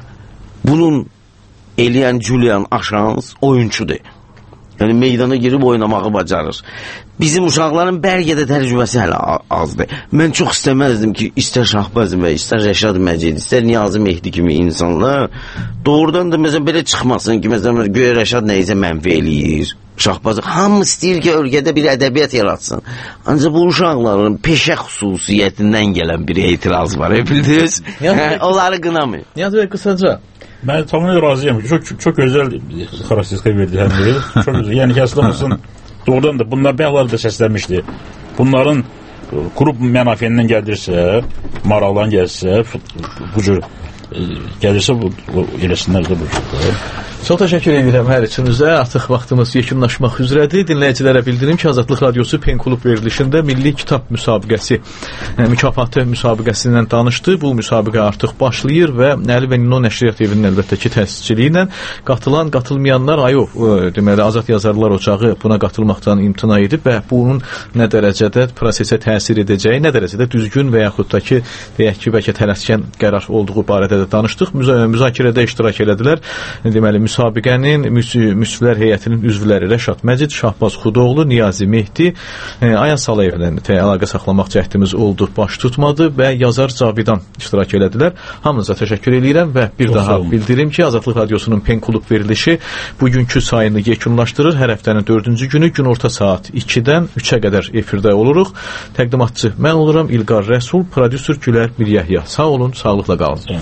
Bunun eləyən Julian Assange oyunçudur. Yəni meydana girib oynamağı bacarır. Bizim uşaqların bəlkə də təcrübəsi hələ azdır. Mən çox istəməzdim ki, istər Şahbaz bəy, istər Rəşad Məcid, istər Niyazi Mehdi kimi insanlar doğrudan da məsələn belə çıxmasın ki, məsələn göyə Rəşad nəyizə mənfi eləyir. Şahbaz, hamı istəyir ki, ölkədə bir ədəbiyyat yaratsın. Ancaq bu uşaqların peşə xüsusiyyətindən gələn bir etiraz var, bildiniz? Onları qınamıyor. Niyazi bəy, qısaca. Ben tamamıyla razıyım. Çok çok, çok özel karakteristik verdi hem de. Çok güzel. Yani yaslamasın. Doğrudan da bunlar bəylər da səslənmişdi. Bunların qrup mənafiyyəndən gəldirsə, maraqlan gəlsə, bu cür gəlirsə bu eləsinlər də bu cür. Çox təşəkkür edirəm hər üçünüzə. Artıq vaxtımız yekunlaşmaq üzrədir. Dinləyicilərə bildirim ki, Azadlıq Radiosu Pen Klub verilişində Milli Kitab Müsabiqəsi mükafatı müsabiqəsindən danışdı. Bu müsabiqə artıq başlayır və Əli və Nino Nəşriyyat Evinin əlbəttə ki, təsisçiliyi ilə qatılan, qatılmayanlar A Y O, deməli Azad Yazarlar Ocağı buna qatılmaqdan imtina edib və bunun nə dərəcədə prosesə təsir edəcəyi, nə dərəcədə düzgün və yaxud da ki, deyək ki, bəlkə tələskən qərar olduğu barədə də danışdıq. Müzakirədə iştirak elədilər. Deməli, müsabiqənin müsiflər heyətinin üzvləri Rəşad Məcid, Şahbaz Xudoğlu, Niyazi Mehdi, Ayaz Salayevlə əlaqə saxlamaq cəhdimiz oldu, baş tutmadı və yazar Cavidan iştirak elədilər. Hamınıza təşəkkür edirəm və bir Çok daha bildirim ki, Azadlıq Radiosunun Pen Klub verilişi bugünkü sayını yekunlaşdırır. Hər həftənin dördüncü günü günorta saat ikidən üçə qədər efirdə oluruq. Təqdimatçı mən oluram İlqar Rəsul, prodüser Gülər Miryəhya. Sağ olun, sağlıqla qalın.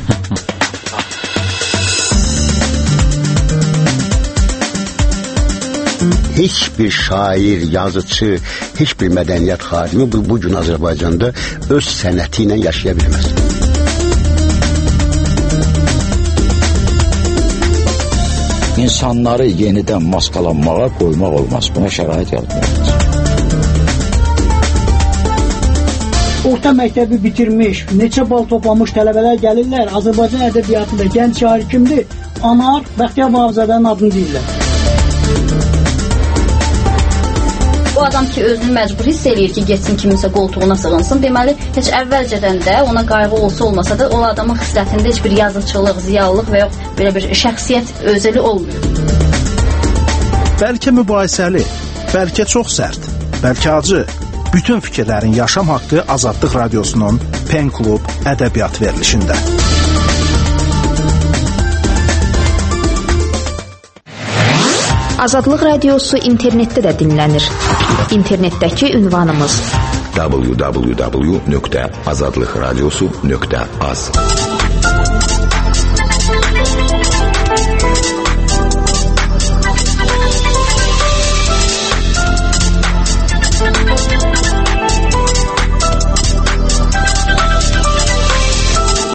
Heç bir şair, yazıcı, heç bir mədəniyyət xadimi bu, bu gün Azərbaycanda öz sənəti ilə yaşaya bilməz. İnsanları yenidən maskalanmağa qoymaq olmaz. Buna şərait yaratmaq. Orta məktəbi bitirmiş, neçə bal toplamış tələbələr gəlirlər. Azərbaycan ədəbiyyatında gənc şair kimdir? Anar Bəxtiyar Vahabzadənin adını deyirlər. Bu adam ki, özünü məcbur hiss eləyir ki, getsin kiminsə qoltuğuna sığınsın. Deməli, heç əvvəlcədən də ona qayğı olsa olmasa da, o adamın xislətində heç bir yazıçılıq, ziyalılıq və yox belə bir şəxsiyyət özəli olmuyor. Bəlkə mübahisəli, bəlkə çox sərt, bəlkə acı. Bütün fikirlərin yaşam haqqı Azadlıq Radiosunun Pen Klub ədəbiyyat verilişində. Azadlıq Radiosu internetdə də dinlənir. İnternetdəki ünvanımız w w w nöqtə azadlıqradiosu nöqtə az.